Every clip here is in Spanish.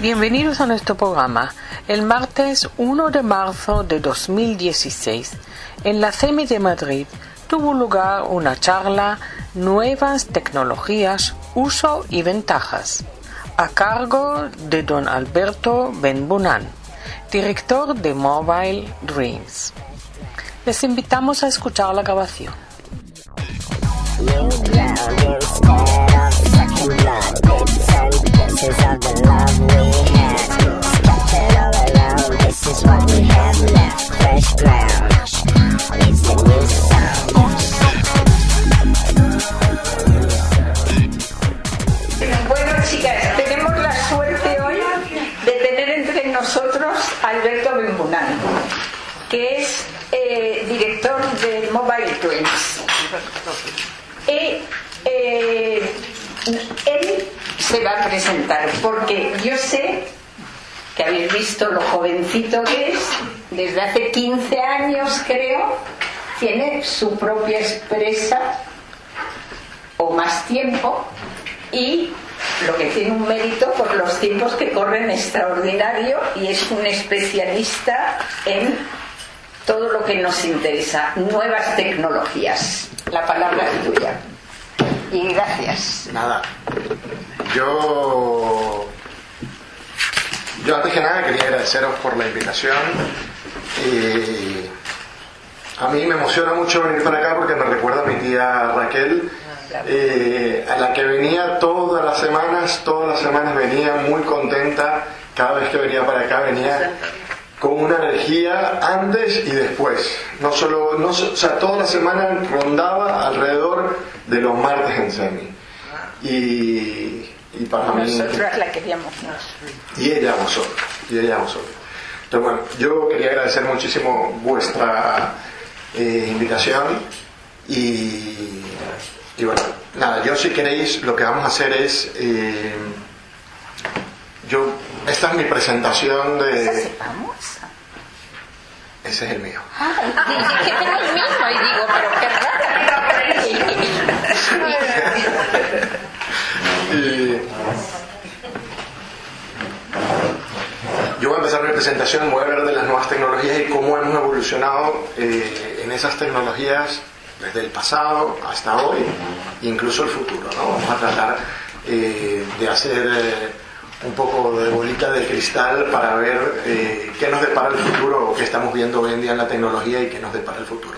Bienvenidos a nuestro programa. El martes 1 de marzo de 2016, en la CEMI de Madrid, tuvo lugar una charla Nuevas tecnologías, uso y ventajas, a cargo de don Alberto Benbunan, director de Mobile Dreams. Les invitamos a escuchar la grabación. Bueno, chicas, tenemos la suerte hoy de tener entre nosotros a Alberto Benbunan, que es director de Mobile Dreams. Él se va a presentar porque yo sé que habéis visto lo jovencito que es. Desde hace 15 años, creo, tiene su propia empresa o más tiempo, y lo que tiene un mérito por los tiempos que corren extraordinario, y es un especialista en todo lo que nos interesa, nuevas tecnologías. La palabra es tuya. Y gracias. Nada. Yo antes que nada quería agradeceros por la invitación. A mí me emociona mucho venir para acá porque me recuerda a mi tía Raquel, a la que venía todas las semanas venía muy contenta. Cada vez que venía para acá venía con una energía antes y después. O sea, toda la semana rondaba alrededor de los martes en CEMI. Y para mí... Nosotros la queríamos más. Y ella a vosotros. Entonces, bueno, yo quería agradecer muchísimo vuestra invitación. Y bueno, nada, yo si queréis, lo que vamos a hacer es... esta es mi presentación de... ¿Esa es famosa? Ese es el mío. Que tengo el mismo, y digo, pero qué raro. Yo voy a empezar mi presentación, voy a hablar de las nuevas tecnologías y cómo hemos evolucionado en esas tecnologías desde el pasado hasta hoy, incluso el futuro, ¿no? Vamos a tratar de hacer un poco de bolita de cristal para ver qué nos depara el futuro, o qué estamos viendo hoy en día en la tecnología y qué nos depara el futuro.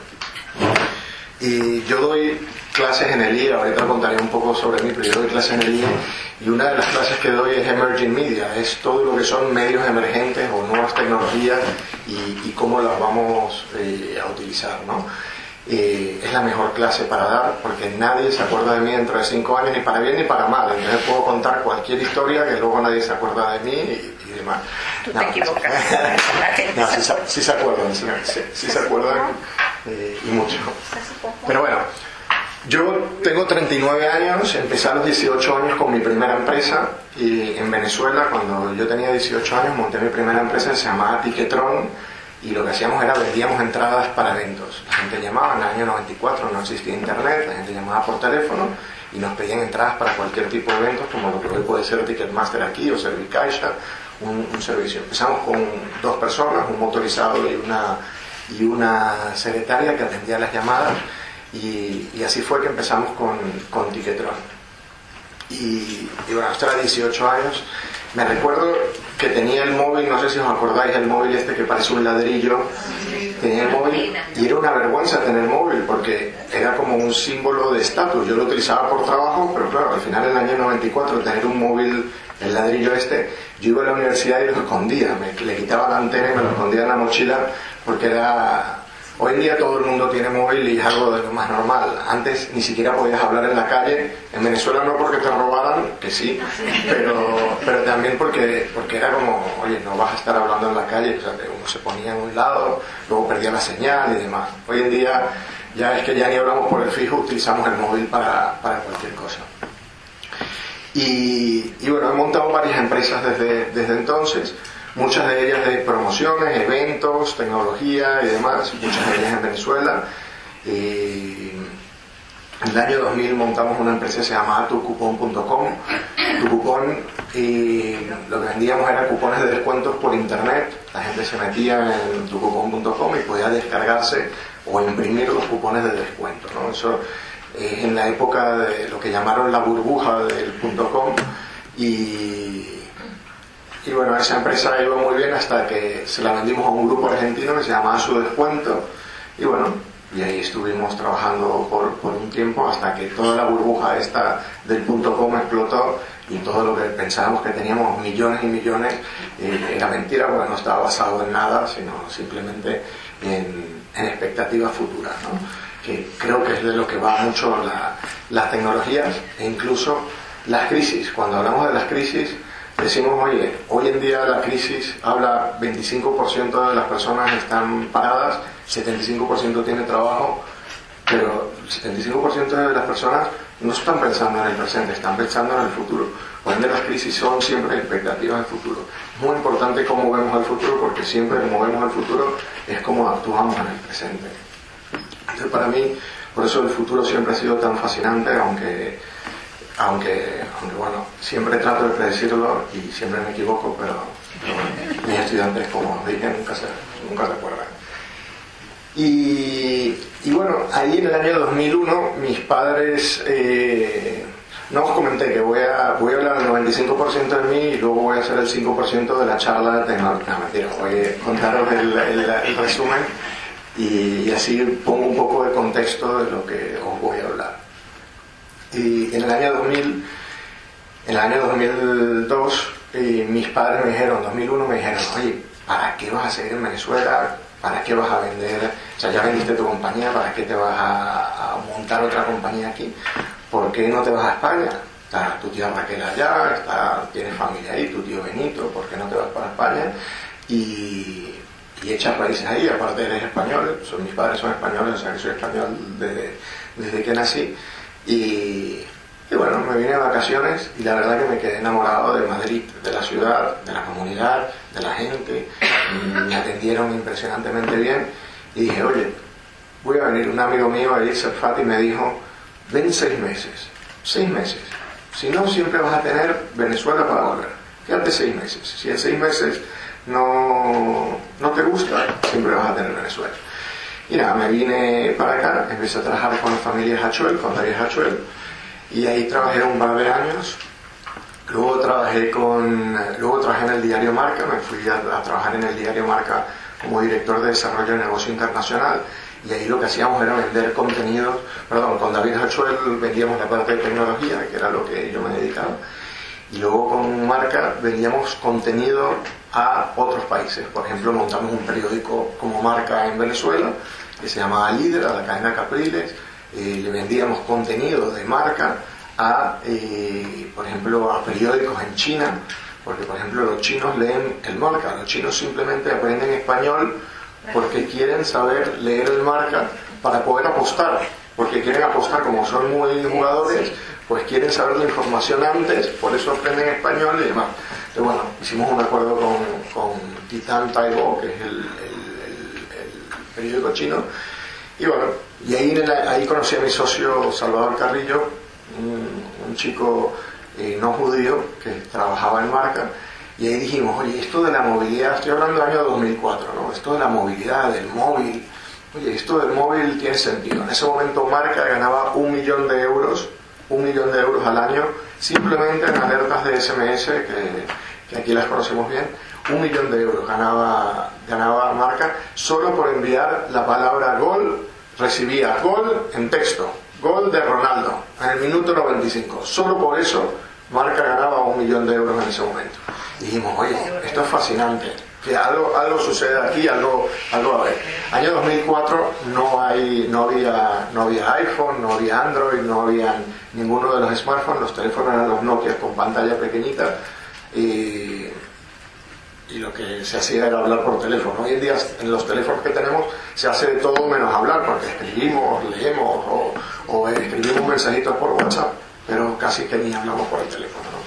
Y yo doy clases en el IE, ahorita contaré un poco sobre mí, pero yo doy clases en el IE, y una de las clases que doy es Emerging Media, es todo lo que son medios emergentes o nuevas tecnologías y cómo las vamos a utilizar, ¿no? Es la mejor clase para dar porque nadie se acuerda de mí dentro de 5 años, ni para bien ni para mal. Entonces puedo contar cualquier historia que luego nadie se acuerda de mí y demás. Tú te equivocas. No, sí se acuerdan, sí se acuerdan, y mucho. Pero bueno, yo tengo 39 años, empecé a los 18 años con mi primera empresa, y en Venezuela, cuando yo tenía 18 años, monté mi primera empresa que se llamaba Ticketron. Y lo que hacíamos era vendíamos entradas para eventos. La gente llamaba, en el año 94 no existía internet, la gente llamaba por teléfono y nos pedían entradas para cualquier tipo de eventos, como lo que hoy puede ser Ticketmaster aquí o Servicaixa, un servicio. Empezamos con 2 personas, un motorizado y una secretaria que atendía las llamadas, y así fue que empezamos con Ticketron. Y bueno, esto era 18 años. Me recuerdo que tenía el móvil, no sé si os acordáis, el móvil este que parece un ladrillo. Tenía el móvil y era una vergüenza tener el móvil porque era como un símbolo de estatus. Yo lo utilizaba por trabajo, pero claro, al final en el año 94 tener un móvil, el ladrillo este, yo iba a la universidad y lo escondía, le quitaba la antena y me lo escondía en la mochila porque era... Hoy en día todo el mundo tiene móvil y es algo de lo más normal. Antes ni siquiera podías hablar en la calle. En Venezuela no porque te robaran, que sí, pero también porque era como, oye, no vas a estar hablando en la calle. O sea, uno se ponía en un lado, luego perdía la señal y demás. Hoy en día ya es que ya ni hablamos por el fijo, utilizamos el móvil para cualquier cosa. Y bueno, he montado varias empresas desde entonces. Muchas de ellas de promociones, eventos, tecnología y demás, muchas de ellas en Venezuela. En el año 2000 montamos una empresa que se llamaba tucupon.com. Tucupon y lo que vendíamos eran cupones de descuentos por internet. La gente se metía en tucupon.com y podía descargarse o imprimir los cupones de descuento, ¿no? Eso en la época de lo que llamaron la burbuja del .com, y bueno, esa empresa iba muy bien hasta que se la vendimos a un grupo argentino que se llamaba Su Descuento, y bueno, y ahí estuvimos trabajando por un tiempo hasta que toda la burbuja esta del .com explotó y todo lo que pensábamos que teníamos millones y millones era mentira, porque no estaba basado en nada, sino simplemente en expectativas futuras, ¿no? Que creo que es de lo que va mucho las tecnologías e incluso las crisis. Cuando hablamos de las crisis decimos, oye, hoy en día la crisis habla 25% de las personas están paradas, 75% tiene trabajo, pero el 75% de las personas no están pensando en el presente, están pensando en el futuro. Por ende, las crisis son siempre expectativas del futuro. Es muy importante cómo vemos el futuro, porque siempre como vemos el futuro es como actuamos en el presente. Entonces, para mí, por eso el futuro siempre ha sido tan fascinante, aunque bueno, siempre trato de predecirlo y siempre me equivoco, pero mis estudiantes, como dije, nunca recuerdan. Y bueno, ahí en el año 2001 mis padres, no os comenté que voy a hablar del 95% de mí y luego voy a hacer el 5% de la charla de tecnología. No, mentira, voy a contaros el resumen y así pongo un poco de contexto de lo que os voy a hablar. Y en el año 2002 mis padres me dijeron, 2001 me dijeron, oye, ¿para qué vas a seguir en Venezuela? ¿Para qué vas a vender? O sea, ya vendiste tu compañía, ¿para qué te vas a montar otra compañía aquí? ¿Por qué no te vas a España? Está tu tía Raquel allá, tienes familia ahí, tu tío Benito, ¿por qué no te vas para España? Y echas raíces ahí, aparte eres español, mis padres son españoles, o sea que soy español desde que nací. Y bueno, me vine de vacaciones y la verdad que me quedé enamorado de Madrid, de la ciudad, de la comunidad, de la gente. Me atendieron impresionantemente bien y dije, oye, voy a venir. Un amigo mío, Edith Serfati, me dijo, ven 6 meses, si no siempre vas a tener Venezuela para volver, quédate 6 meses, si en 6 meses no te gusta, siempre vas a tener Venezuela. Y nada, me vine para acá, empecé a trabajar con la familia Hachuel, con David Hachuel, y ahí trabajé un par de años. Luego trabajé en el diario Marca, me fui a trabajar en el diario Marca como director de desarrollo de negocio internacional, y ahí lo que hacíamos era vender contenidos, con David Hachuel vendíamos la parte de tecnología, que era lo que yo me dedicaba, y luego con Marca vendíamos contenido a otros países. Por ejemplo, montamos un periódico como Marca en Venezuela, que se llamaba Líder, a la cadena Capriles. Le vendíamos contenido de Marca a, por ejemplo, a periódicos en China, porque por ejemplo los chinos leen el Marca, los chinos simplemente aprenden español porque quieren saber leer el Marca para poder apostar, porque quieren apostar, como son muy jugadores, pues quieren saber la información antes, por eso aprenden español y demás. Entonces, bueno, hicimos un acuerdo con Titan Taibo, que es el periódico chino, y bueno, y ahí conocí a mi socio Salvador Carrillo, un chico no judío que trabajaba en Marca, y ahí dijimos, oye, esto de la movilidad, estoy hablando del año 2004, ¿no? Esto de la movilidad, del móvil, oye, esto del móvil tiene sentido. En ese momento Marca ganaba 1 millón de euros al año, simplemente en alertas de SMS, que aquí las conocemos bien. 1 millón de euros ganaba Marca solo por enviar la palabra gol. Recibía gol en texto, gol de Ronaldo en el minuto 95, solo por eso Marca ganaba 1 millón de euros en ese momento. Dijimos, oye, esto es fascinante, que algo sucede aquí, algo a ver. Año 2004 no había iPhone, no había Android, no había ninguno de los smartphones, los teléfonos eran los Nokia con pantalla pequeñita, y lo que se hacía era hablar por teléfono. Hoy en día en los teléfonos que tenemos se hace de todo menos hablar, porque escribimos, leemos o escribimos mensajitos por WhatsApp, pero casi que ni hablamos por el teléfono, ¿no?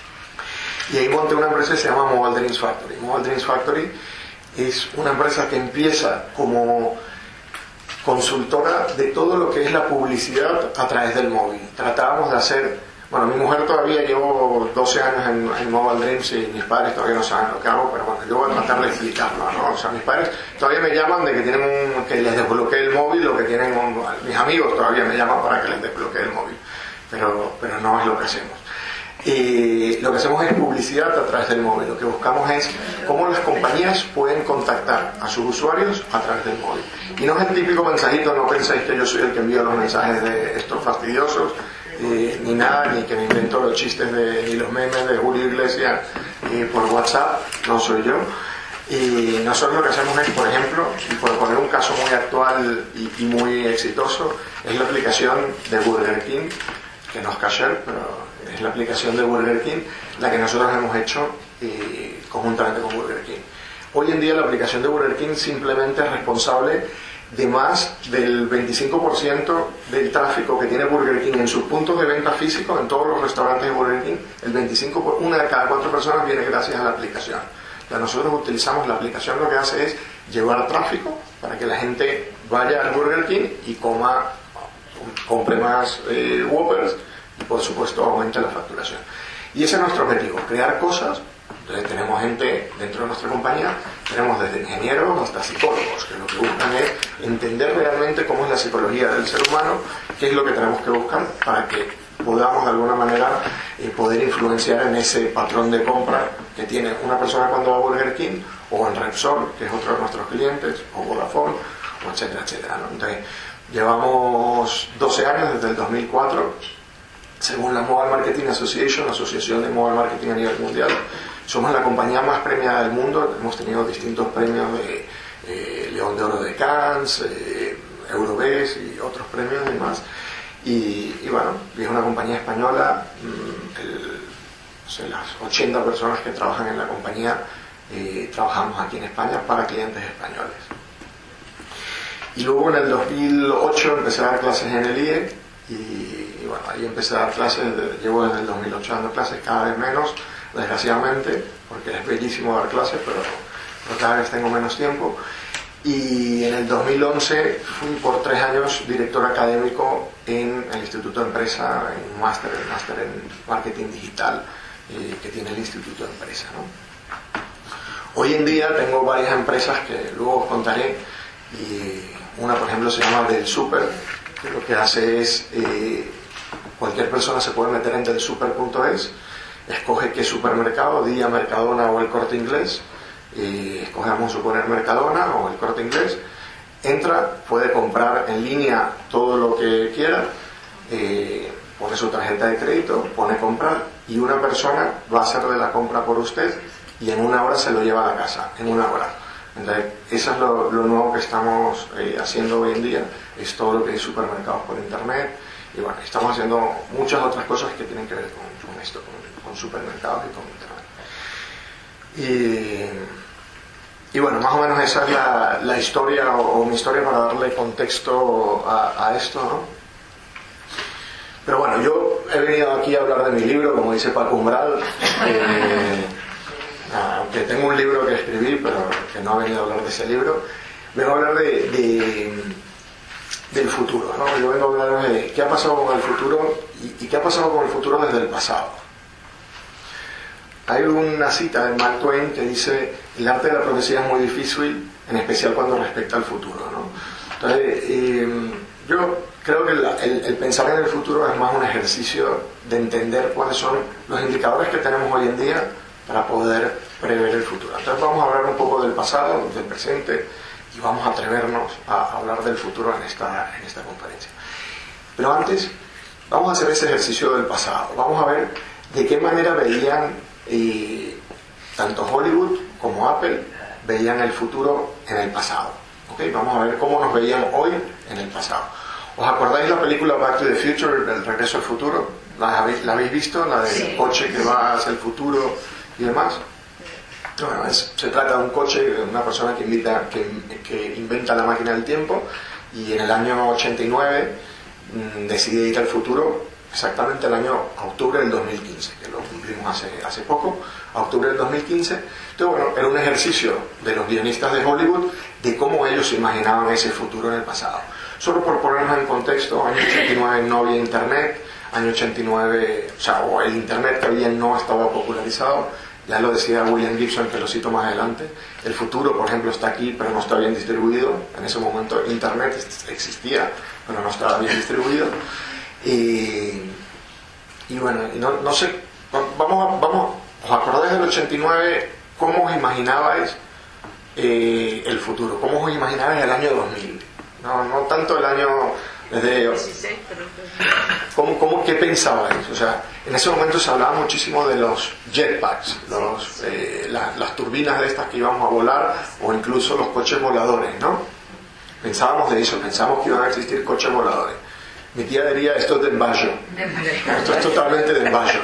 Y ahí monté una empresa que se llama Mobile Dreams Factory. Mobile Dreams Factory es una empresa que empieza como consultora de todo lo que es la publicidad a través del móvil. Tratábamos de hacer Bueno, mi mujer todavía, llevo 12 años en Mobile Dreams y mis padres todavía no saben lo que hago, pero bueno, yo voy a tratar de explicarlo, ¿no? O sea, mis padres todavía me llaman de que que les desbloquee el móvil, o que mis amigos todavía me llaman para que les desbloquee el móvil, pero no es lo que hacemos. Y lo que hacemos es publicidad a través del móvil. Lo que buscamos es cómo las compañías pueden contactar a sus usuarios a través del móvil. Y no es el típico mensajito, no penséis que yo soy el que envía los mensajes de estos fastidiosos, ni nada, ni que me invento los chistes ni los memes de Julio Iglesias por WhatsApp, no soy yo. Y nosotros lo que hacemos es, por ejemplo, y por poner un caso muy actual y muy exitoso, es la aplicación de Burger King, que no es Kasher, pero es la aplicación de Burger King, la que nosotros hemos hecho conjuntamente con Burger King. Hoy en día la aplicación de Burger King simplemente es responsable de más del 25% del tráfico que tiene Burger King en sus puntos de venta físicos, en todos los restaurantes de Burger King. Una de cada 4 personas viene gracias a la aplicación. O sea, nosotros utilizamos la aplicación, lo que hace es llevar tráfico para que la gente vaya al Burger King y compre más Whoppers, y por supuesto aumente la facturación. Y ese es nuestro objetivo, crear cosas. Entonces tenemos gente dentro de nuestra compañía, tenemos desde ingenieros hasta psicólogos, que lo que buscan es entender realmente cómo es la psicología del ser humano, qué es lo que tenemos que buscar para que podamos de alguna manera poder influenciar en ese patrón de compra que tiene una persona cuando va a Burger King, o en Repsol, que es otro de nuestros clientes, o Vodafone, o etcétera, etcétera, ¿no? Entonces llevamos 12 años, desde el 2004, según la Mobile Marketing Association, la asociación de Mobile Marketing a nivel mundial. Somos la compañía más premiada del mundo. Hemos tenido distintos premios de León de Oro de Cannes, Eurobest y otros premios y demás. Y bueno, es una compañía española. Las 80 personas que trabajan en la compañía trabajamos aquí en España para clientes españoles. Y luego en el 2008 empecé a dar clases en el IE y bueno, ahí empecé a dar clases. Llevo desde el 2008 dando clases, cada vez menos, desgraciadamente, porque es bellísimo dar clases, pero cada vez tengo menos tiempo. Y en el 2011 fui por 3 años director académico en el Instituto de Empresa, en un máster en Marketing Digital que tiene el Instituto de Empresa, ¿no? Hoy en día tengo varias empresas que luego os contaré, y una, por ejemplo, se llama Del Super, que lo que hace es, cualquier persona se puede meter en delsuper.es, escoge qué supermercado, Día, Mercadona o El Corte Inglés, escogemos suponer Mercadona o El Corte Inglés, entra, puede comprar en línea todo lo que quiera, pone su tarjeta de crédito, pone comprar, y una persona va a hacer de la compra por usted y en 1 hora se lo lleva a la casa, en 1 hora. Entonces, eso es lo nuevo que estamos haciendo hoy en día, es todo lo que es supermercados por internet. Y bueno, estamos haciendo muchas otras cosas que tienen que ver con esto, con supermercados y con internet. Y bueno, más o menos esa es la historia, o mi historia, para darle contexto a esto, ¿no? Pero bueno, yo he venido aquí a hablar de mi libro, como dice Paco Umbral, aunque tengo un libro que escribí, pero que no he venido a hablar de ese libro. Vengo a hablar del futuro, ¿no? Yo vengo a hablar de qué ha pasado con el futuro y qué ha pasado con el futuro desde el pasado. Hay una cita de Mark Twain que dice: el arte de la profecía es muy difícil, en especial cuando respecta al futuro, ¿no? Entonces, yo creo que el pensar en el futuro es más un ejercicio de entender cuáles son los indicadores que tenemos hoy en día para poder prever el futuro. Entonces vamos a hablar un poco del pasado, del presente, y vamos a atrevernos a hablar del futuro en esta conferencia. Pero antes, vamos a hacer ese ejercicio del pasado. Vamos a ver de qué manera veían tanto Hollywood como Apple veían el futuro en el pasado. ¿Okay? Vamos a ver cómo nos veían hoy en el pasado. ¿Os acordáis la película Back to the Future, El Regreso al Futuro? ¿La habéis visto? La del coche que va hacia el futuro y demás. Bueno, se trata de un coche, una persona que inventa la máquina del tiempo, y en el año 89 decide ir al futuro, exactamente el año octubre del 2015, que lo cumplimos hace poco, a octubre del 2015. Entonces, bueno, era un ejercicio de los guionistas de Hollywood de cómo ellos se imaginaban ese futuro en el pasado. Solo por ponernos en contexto, año 89 no había internet, año 89, o el Internet todavía no estaba popularizado. Ya lo decía William Gibson, que lo cito más adelante. El futuro, por ejemplo, está aquí, pero no está bien distribuido. En ese momento Internet existía, pero no estaba bien distribuido. Y bueno, no sé, vamos, ¿os acordáis del 89? ¿Cómo os imaginabais el futuro? ¿Cómo os imaginabais el año 2000? No tanto el año desde... ¿Qué pensabais? O sea, en ese momento se hablaba muchísimo de los jetpacks, las turbinas de estas que íbamos a volar, o incluso los coches voladores, ¿no? Pensábamos de eso, pensábamos que iban a existir coches voladores. Mi tía diría, esto es de emballo. Esto es totalmente de emballo.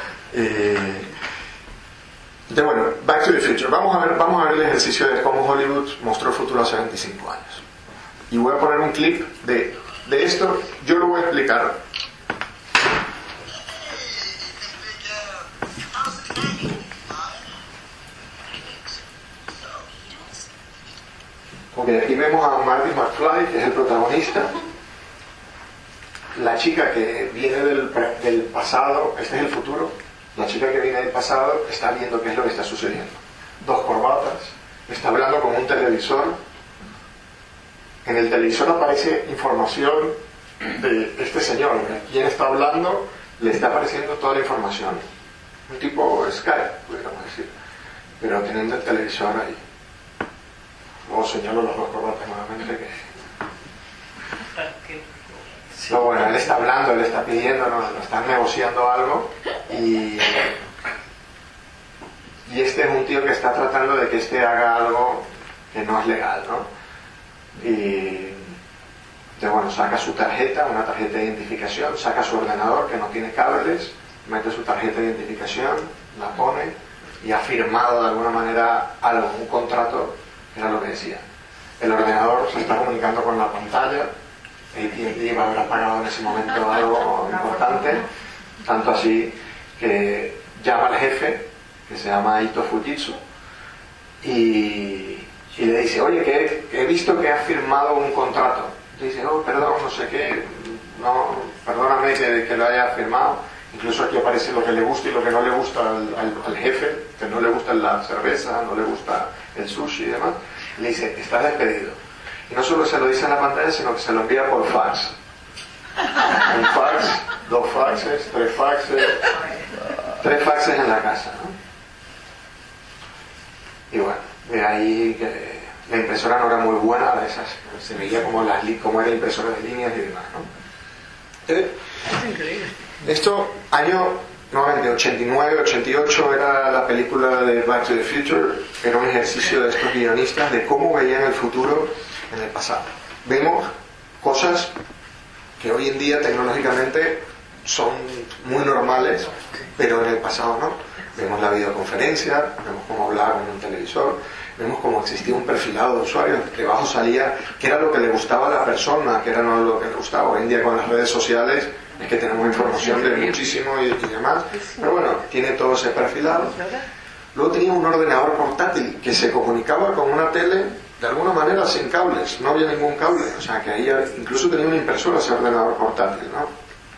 Entonces, bueno, Back to the Future. Vamos a ver el ejercicio de cómo Hollywood mostró el futuro hace 25 años. Y voy a poner un clip de esto. Yo lo voy a explicar. Porque aquí vemos a Marty McFly, que es el protagonista. La chica que viene del pasado, este es el futuro. La chica que viene del pasado está viendo qué es lo que está sucediendo. 2 corbatas, está hablando con un televisor. En el televisor aparece información de este señor. Quien está hablando, le está apareciendo toda la información. Un tipo Skype, podríamos decir. Pero teniendo el televisor ahí. Luego señalo las 2 corbatas nuevamente que... No, bueno, él está hablando, él está pidiendo, no están negociando algo y este es un tío que está tratando de que este haga algo que no es legal, ¿no? Y bueno, saca su tarjeta, una tarjeta de identificación, saca su ordenador que no tiene cables, mete su tarjeta de identificación, la pone y ha firmado de alguna manera algo, un contrato, que era lo que decía. El ordenador se está comunicando con la pantalla. AT&T va a haber pagado en ese momento algo importante, tanto así que llama al jefe, que se llama Ito Fujitsu, y le dice, oye, que he visto que has firmado un contrato. Y dice, oh, perdón, no sé qué, no, perdóname que lo haya firmado. Incluso aquí aparece lo que le gusta y lo que no le gusta al jefe, que no le gusta la cerveza, no le gusta el sushi y demás. Y le dice, estás despedido. Y no solo se lo dice en la pantalla, sino que se lo envía por fax. Un fax, 2 faxes, 3 faxes, 3 faxes en la casa, ¿no? Y bueno, de ahí que la impresora no era muy buena, de esas, se veía como era impresora de líneas y demás, ¿no? Es increíble. Esto, año nuevamente 89, 88, era la película de Back to the Future, era un ejercicio de estos guionistas de cómo veían el futuro en el pasado. Vemos cosas que hoy en día tecnológicamente son muy normales, pero en el pasado no. Vemos la videoconferencia, vemos cómo hablaba con un televisor, vemos cómo existía un perfilado de usuarios, que abajo salía qué era lo que le gustaba a la persona, qué era no lo que le gustaba. Hoy en día con las redes sociales es que tenemos información de muchísimo y demás, pero bueno, tiene todo ese perfilado. Luego tenía un ordenador portátil que se comunicaba con una tele de alguna manera sin cables, no había ningún cable, o sea que ahí incluso tenía una impresora ese ordenador portátil, ¿no?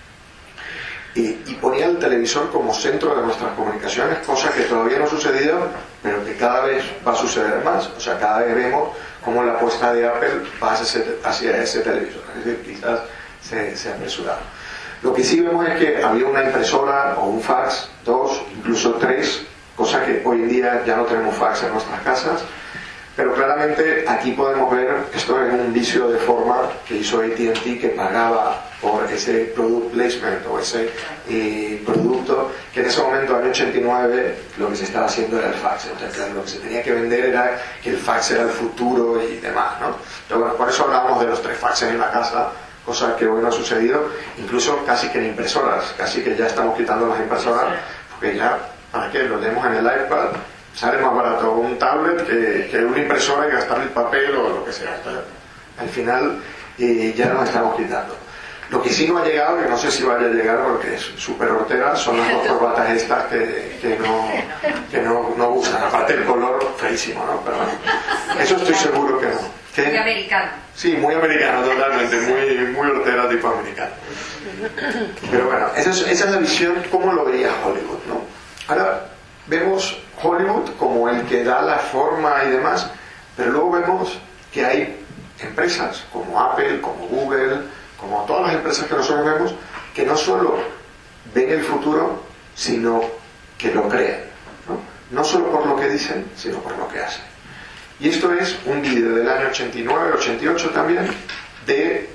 Y ponía el televisor como centro de nuestras comunicaciones, cosa que todavía no ha sucedido, pero que cada vez va a suceder más. O sea, cada vez vemos cómo la apuesta de Apple va hacia ese televisor, es decir, quizás se ha apresurado. Lo que sí vemos es que había una impresora o un fax, 2, incluso 3, cosa que hoy en día ya no tenemos fax en nuestras casas. Pero claramente aquí podemos ver, esto es un vicio de forma que hizo AT&T, que pagaba por ese product placement o ese producto, que en ese momento, en el 89, lo que se estaba haciendo era el fax. Entonces lo que se tenía que vender era que el fax era el futuro y demás, ¿no? Pero bueno, por eso hablábamos de los 3 faxes en la casa, cosa que hoy no ha sucedido, incluso casi que en impresoras, casi que ya estamos quitando las impresoras, porque ya, ¿para qué? Lo leemos en el iPad. Sale más barato un tablet que una impresora y gastar el papel o lo que sea. Al final ya nos estamos quitando. Lo que sí no ha llegado, que no sé si vaya a llegar porque es súper hortera, son las 2 corbatas estas que no gustan. Aparte el color feísimo, ¿no? Pero bueno, eso estoy seguro que no. ¿Qué? Muy americano. Sí, muy americano, totalmente, muy hortera tipo americano. Pero bueno, esa es la visión, cómo lo veía Hollywood, ¿no? Ahora vemos Hollywood como el que da la forma y demás, pero luego vemos que hay empresas como Apple, como Google, como todas las empresas que nosotros vemos, que no solo ven el futuro, sino que lo crean, ¿no? No solo por lo que dicen, sino por lo que hacen. Y esto es un vídeo del año 89, 88 también, de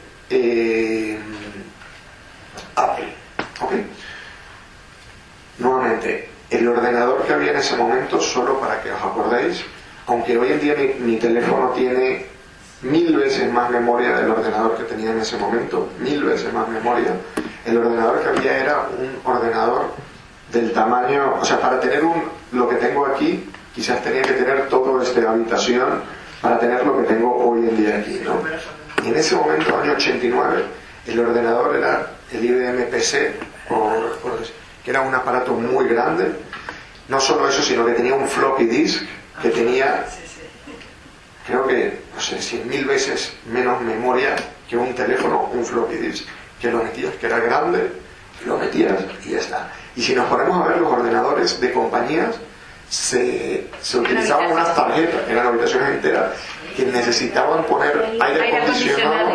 Apple. ¿Ok? Nuevamente, el ordenador que había en ese momento, solo para que os acordéis, aunque hoy en día mi teléfono tiene 1000 veces más memoria del ordenador que tenía en ese momento, 1000 veces más memoria, el ordenador que había era un ordenador del tamaño, o sea, para tener lo que tengo aquí, quizás tenía que tener toda esta habitación para tener lo que tengo hoy en día aquí, ¿no? Y en ese momento, año 89, el ordenador era el IBM PC, que era un aparato muy grande. No solo eso, sino que tenía un floppy disk que tenía, creo que, no sé, 100.000 veces menos memoria que un teléfono, un floppy disk, que lo metías, que era grande, lo metías y ya está. Y si nos ponemos a ver los ordenadores de compañías, se utilizaban unas tarjetas, eran habitaciones enteras, que necesitaban poner aire acondicionado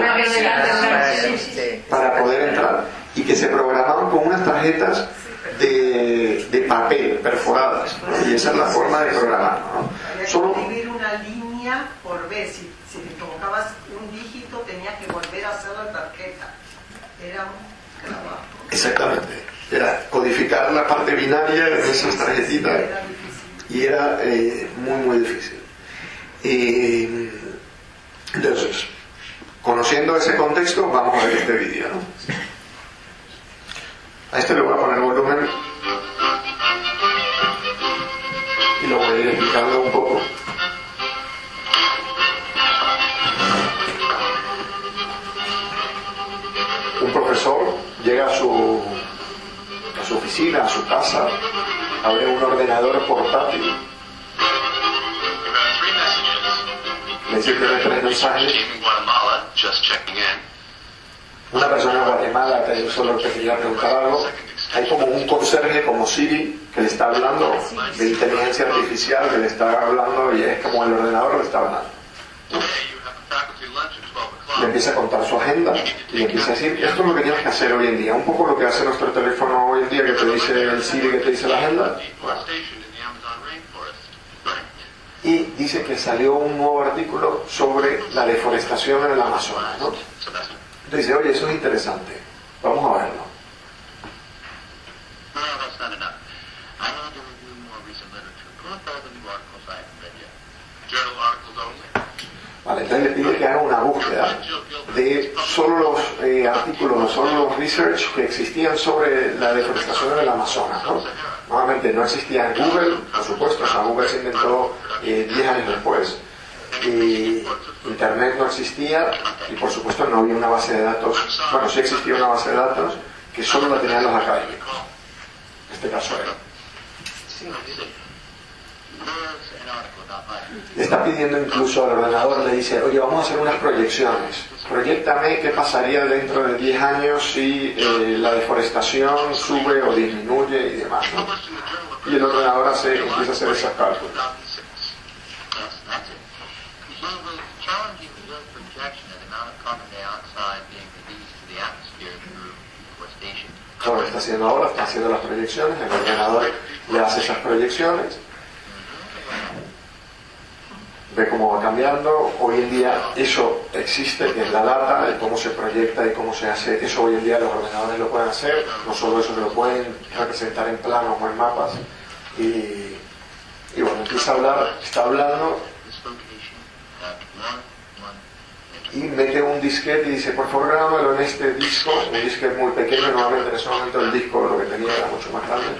para poder entrar, y que se programaban con unas tarjetas de papel perforadas, ¿no? Y esa es la forma de programar, ¿no? Solo escribir una línea por vez, si te equivocabas un dígito tenías que volver a hacer la tarjeta, era un trabajo. Exactamente, era codificar la parte binaria en esas tarjetitas y era muy difícil. Entonces, conociendo ese contexto, vamos a ver este vídeo, ¿no? A este le voy a poner volumen y lo voy a ir explicando un poco. Un profesor llega a su oficina, a su casa, abre un ordenador portátil. Le dice que tiene 3 mensajes. Una persona en Guatemala que solo te quería preguntar algo. Hay como un conserje, como Siri, que le está hablando de inteligencia artificial, que le está hablando y es como el ordenador le está hablando. Le empieza a contar su agenda y le empieza a decir, esto es lo que tienes que hacer hoy en día, un poco lo que hace nuestro teléfono hoy en día, que te dice el Siri, que te dice la agenda. Bueno. Y dice que salió un nuevo artículo sobre la deforestación en el Amazonas, ¿no? Entonces dice, oye, eso es interesante, vamos a verlo. Vale, entonces le pide que haga una búsqueda de solo los artículos, solo los research que existían sobre la deforestación en el Amazonas, ¿no? Nuevamente no existía en Google, por supuesto, o sea, Google se inventó 10 años después. Y Internet no existía y por supuesto no había una base de datos, bueno, sí existía una base de datos que solo la tenían los académicos. En este caso era. Le está pidiendo incluso al ordenador, le dice, oye, vamos a hacer unas proyecciones. Proyéctame qué pasaría dentro de 10 años si la deforestación sube o disminuye y demás, ¿no? Y el ordenador empieza a hacer esos cálculos. Lo que está haciendo ahora, está haciendo las proyecciones, el ordenador le hace esas proyecciones, ve cómo va cambiando. Hoy en día eso existe, que es la data, el cómo se proyecta y cómo se hace. Eso hoy en día los ordenadores lo pueden hacer, no solo eso, que lo pueden representar en planos o en mapas. Y bueno, empieza a hablar, está hablando y mete un disquete y dice, por favor grábamelo en este disco, un disquete muy pequeño. Nuevamente en ese momento el disco lo que tenía era mucho más grande.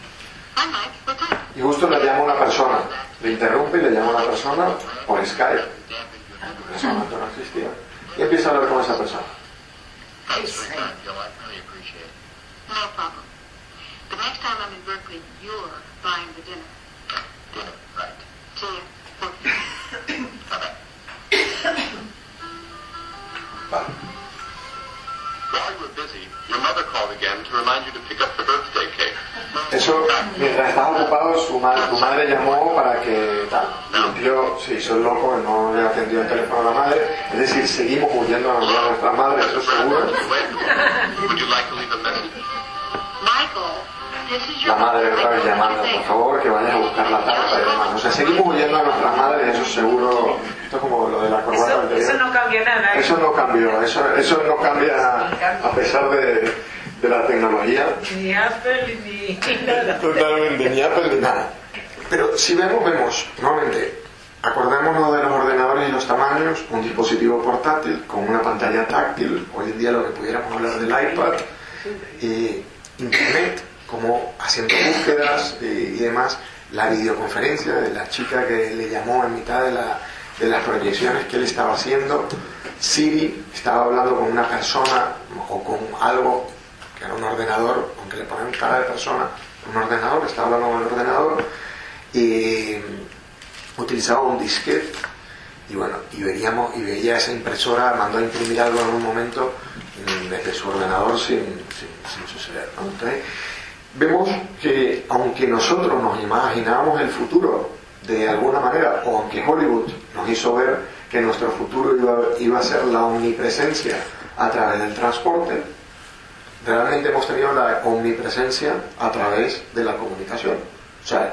Y justo le llama a una persona, le interrumpe y le llama a una persona por Skype, en ese momento no existía, y empieza a hablar con esa persona. Eso, mientras estabas ocupado, tu madre llamó para que tal. Y yo, sí, soy loco, no le atendió el teléfono a la madre. Es decir, seguimos huyendo a nuestras madres, eso seguro. La madre otra vez llamando, por favor, que vayas a buscar la tarta y demás. O sea, seguimos huyendo a nuestras madres, eso seguro. Esto es como lo de la corbata anterior. Eso no cambió nada. Eso no cambió, eso no cambia a pesar de la tecnología. Ni Apple ni nada. Totalmente, ni Apple ni nada. Pero si vemos, nuevamente, acordémonos de los ordenadores y los tamaños, un dispositivo portátil con una pantalla táctil, hoy en día lo que pudiéramos hablar del iPad, Internet, como haciendo búsquedas y demás, la videoconferencia de la chica que le llamó en mitad de las proyecciones que él estaba haciendo, Siri estaba hablando con una persona o con algo que era un ordenador, aunque le ponen cara de persona, un ordenador, estaba hablando con el ordenador y utilizaba un disquete y bueno, y veía esa impresora, mandó a imprimir algo en un momento desde su ordenador sin suceder, ¿no? Entonces, vemos que aunque nosotros nos imaginábamos el futuro de alguna manera, o aunque Hollywood nos hizo ver que nuestro futuro iba a ser la omnipresencia a través del transporte, realmente hemos tenido la omnipresencia a través de la comunicación. O sea,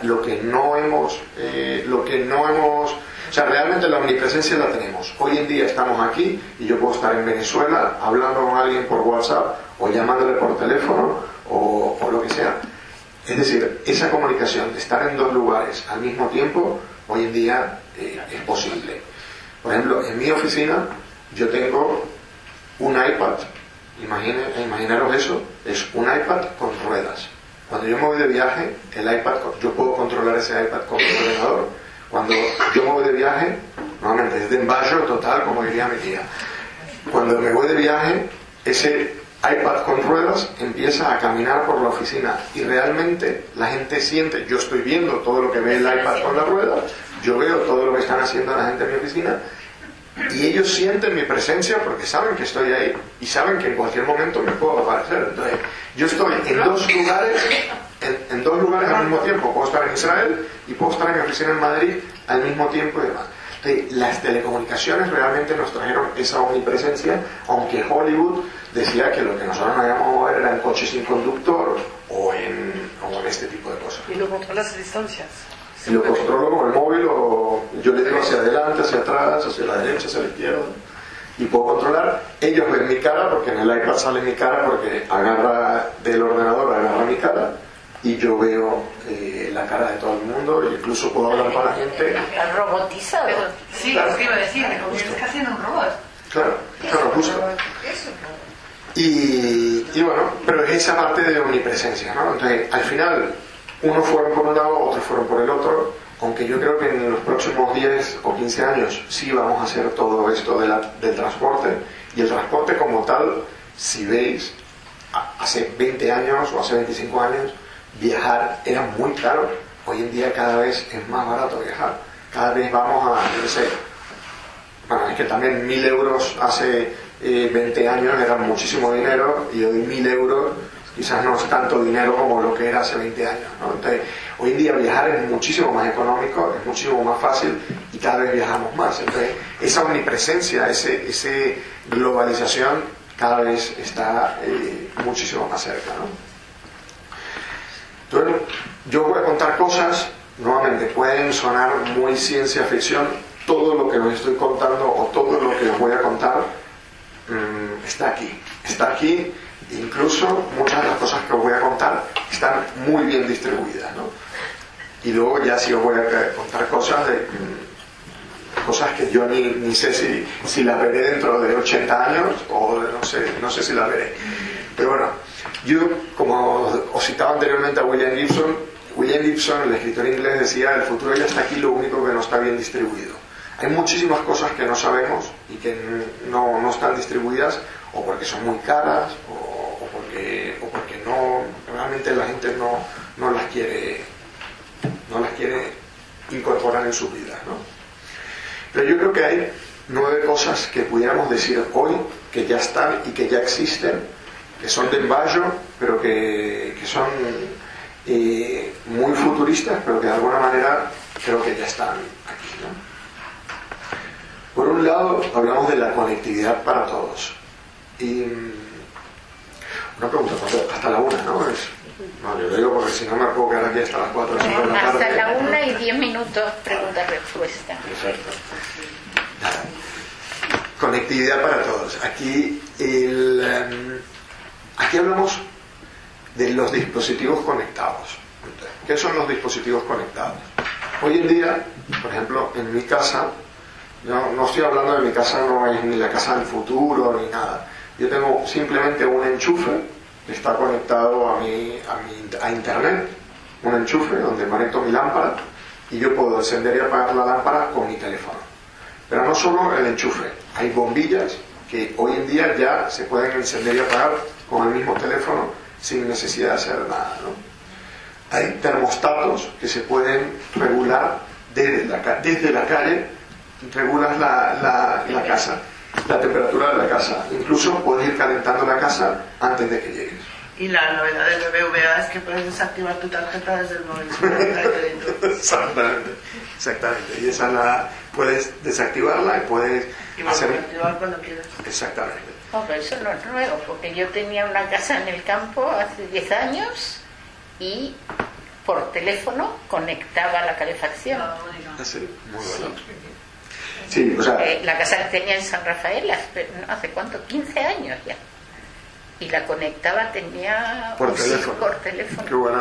o sea, realmente la omnipresencia la tenemos. Hoy en día estamos aquí y yo puedo estar en Venezuela hablando con alguien por WhatsApp o llamándole por teléfono o lo que sea. Es decir, esa comunicación de estar en dos lugares al mismo tiempo, hoy en día es posible. Por ejemplo, en mi oficina yo tengo un iPad. Imaginaros eso, es un iPad con ruedas. Cuando yo me voy de viaje, el iPad, yo puedo controlar ese iPad con mi ordenador. Cuando yo me voy de viaje, nuevamente es de emballo total, como diría mi tía. Cuando me voy de viaje, ese iPad con ruedas empieza a caminar por la oficina y realmente la gente siente, yo estoy viendo todo lo que ve el iPad con la rueda, yo veo todo lo que están haciendo la gente en mi oficina y ellos sienten mi presencia porque saben que estoy ahí y saben que en cualquier momento me puedo aparecer. Entonces, yo estoy en dos lugares al mismo tiempo. Puedo estar en Israel y puedo estar en mi oficina en Madrid al mismo tiempo y demás. Entonces, las telecomunicaciones realmente nos trajeron esa omnipresencia, aunque Hollywood decía que lo que nosotros nos íbamos a mover era en coches sin conductor o en este tipo de cosas. Y lo controlas a distancias. Y lo controlo con el móvil, o yo le digo hacia adelante, hacia atrás, hacia la derecha, hacia la izquierda, y puedo controlar. Ellos ven mi cara, porque en el iPad sale mi cara, porque agarra del ordenador, agarra mi cara, y yo veo la cara de todo el mundo, e incluso puedo hablar con la gente. Robotizado. Sí, claro. Lo que iba a decir, me conviertes casi en un robot. Claro, justo. Y bueno, pero es esa parte de omnipresencia, ¿no? Entonces, al final, unos fueron por un lado, otros fueron por el otro, aunque yo creo que en los próximos 10 o 15 años sí vamos a hacer todo esto del transporte, y el transporte como tal, si veis, hace 20 años o hace 25 años, viajar era muy caro. Hoy en día cada vez es más barato viajar, cada vez vamos a, yo sé, bueno, es que también 1.000 euros hace 20 años era muchísimo dinero, y hoy 1.000 euros quizás no es tanto dinero como lo que era hace 20 años, ¿no? Entonces, hoy en día viajar es muchísimo más económico, es muchísimo más fácil y cada vez viajamos más. Entonces, esa omnipresencia, ese globalización cada vez está muchísimo más cerca, ¿no? Entonces, yo voy a contar cosas, nuevamente, pueden sonar muy ciencia ficción. Todo lo que os estoy contando o todo lo que os voy a contar está aquí. Incluso muchas de las cosas que os voy a contar están muy bien distribuidas, ¿no? Y luego ya sí os voy a contar cosas que yo ni sé si las veré dentro de 80 años o no sé si las veré. Pero bueno, yo, como os citaba anteriormente a William Gibson, el escritor inglés, decía: el futuro ya está aquí, lo único que no está bien distribuido. Hay muchísimas cosas que no sabemos y que no están distribuidas, o porque son muy caras, o porque no, realmente la gente no las quiere incorporar en su vida, ¿no? Pero yo creo que hay 9 cosas que pudiéramos decir hoy que ya están y que ya existen que son de envayo, pero que son muy futuristas, pero que de alguna manera creo que ya están aquí, ¿no? Por un lado, hablamos de la conectividad para todos. Y una pregunta, hasta la 1, ¿no? No, yo lo digo porque si no me puedo quedar aquí hasta las 4 o 5 de la tarde. Hasta la 1 y 10 minutos, pregunta-respuesta. Perfecto. Nada. Conectividad para todos. Aquí hablamos de los dispositivos conectados. ¿Qué son los dispositivos conectados? Hoy en día, por ejemplo, en mi casa, no estoy hablando de mi casa, no es ni la casa del futuro ni nada. Yo tengo simplemente un enchufe que está conectado a internet, un enchufe donde conecto mi lámpara y yo puedo encender y apagar la lámpara con mi teléfono. Pero no solo el enchufe, hay bombillas que hoy en día ya se pueden encender y apagar con el mismo teléfono sin necesidad de hacer nada, ¿no? Hay termostatos que se pueden regular desde la calle, regulas la casa, la temperatura de la casa, incluso puedes ir calentando la casa antes de que llegues. Y la novedad del BBVA es que puedes desactivar tu tarjeta desde el móvil. Exactamente, y esa puedes desactivarla y puedes activar cuando quieras. Exactamente. No, pero eso no es nuevo, porque yo tenía una casa en el campo hace 10 años y por teléfono conectaba la calefacción. Sí, muy bueno. Sí, o sea, la casa que tenía en San Rafael hace ¿cuánto? 15 años ya. Y la conectaba, tenía por teléfono. Por teléfono. Qué buena.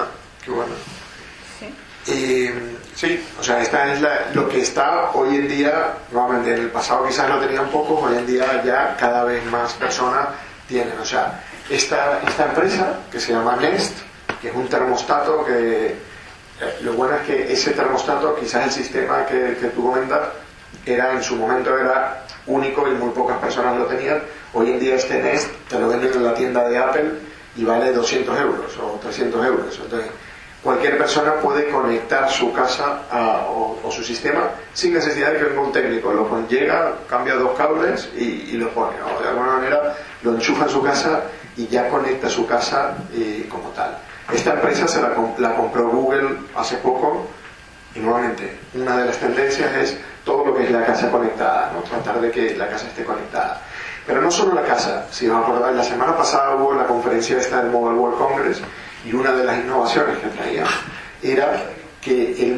Sí. Sí, o sea, esta es lo que está hoy en día. Nuevamente, en el pasado quizás lo tenían pocos, hoy en día ya cada vez más personas tienen. O sea, esta empresa que se llama Nest, que es un termostato que lo bueno es que ese termostato, quizás el sistema que tú comentas, en su momento era único y muy pocas personas lo tenían. Hoy en día este Nest te lo venden en la tienda de Apple y vale 200 euros o 300 euros. Entonces, cualquier persona puede conectar su casa o su sistema sin necesidad de que venga un técnico. Llega, cambia 2 cables y lo pone, ¿no? De alguna manera lo enchufa en su casa y ya conecta su casa como tal. Esta empresa la compró Google hace poco y nuevamente una de las tendencias es todo lo que es la casa conectada, ¿no? Tratar de que la casa esté conectada. Pero no solo la casa, si os acordáis, la semana pasada hubo la conferencia esta del Mobile World Congress y una de las innovaciones que traía era que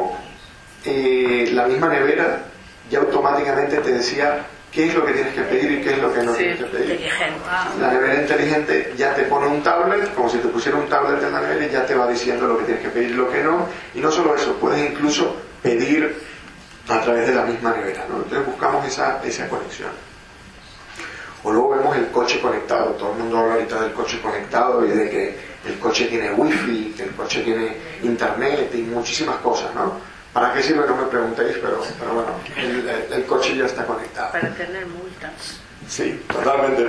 la misma nevera ya automáticamente te decía qué es lo que tienes que pedir y qué es lo que no tienes que pedir. La nevera inteligente ya te pone un tablet, como si te pusiera un tablet en la nevera y ya te va diciendo lo que tienes que pedir y lo que no. Y no solo eso, puedes incluso pedir a través de la misma nevera, ¿no? Entonces buscamos esa conexión. O luego vemos el coche conectado. Todo el mundo habla ahorita del coche conectado y de que el coche tiene wifi, que el coche tiene internet y muchísimas cosas, ¿no? ¿Para qué sirve? No me preguntéis, pero bueno, el coche ya está conectado. Para tener multas. Sí, totalmente.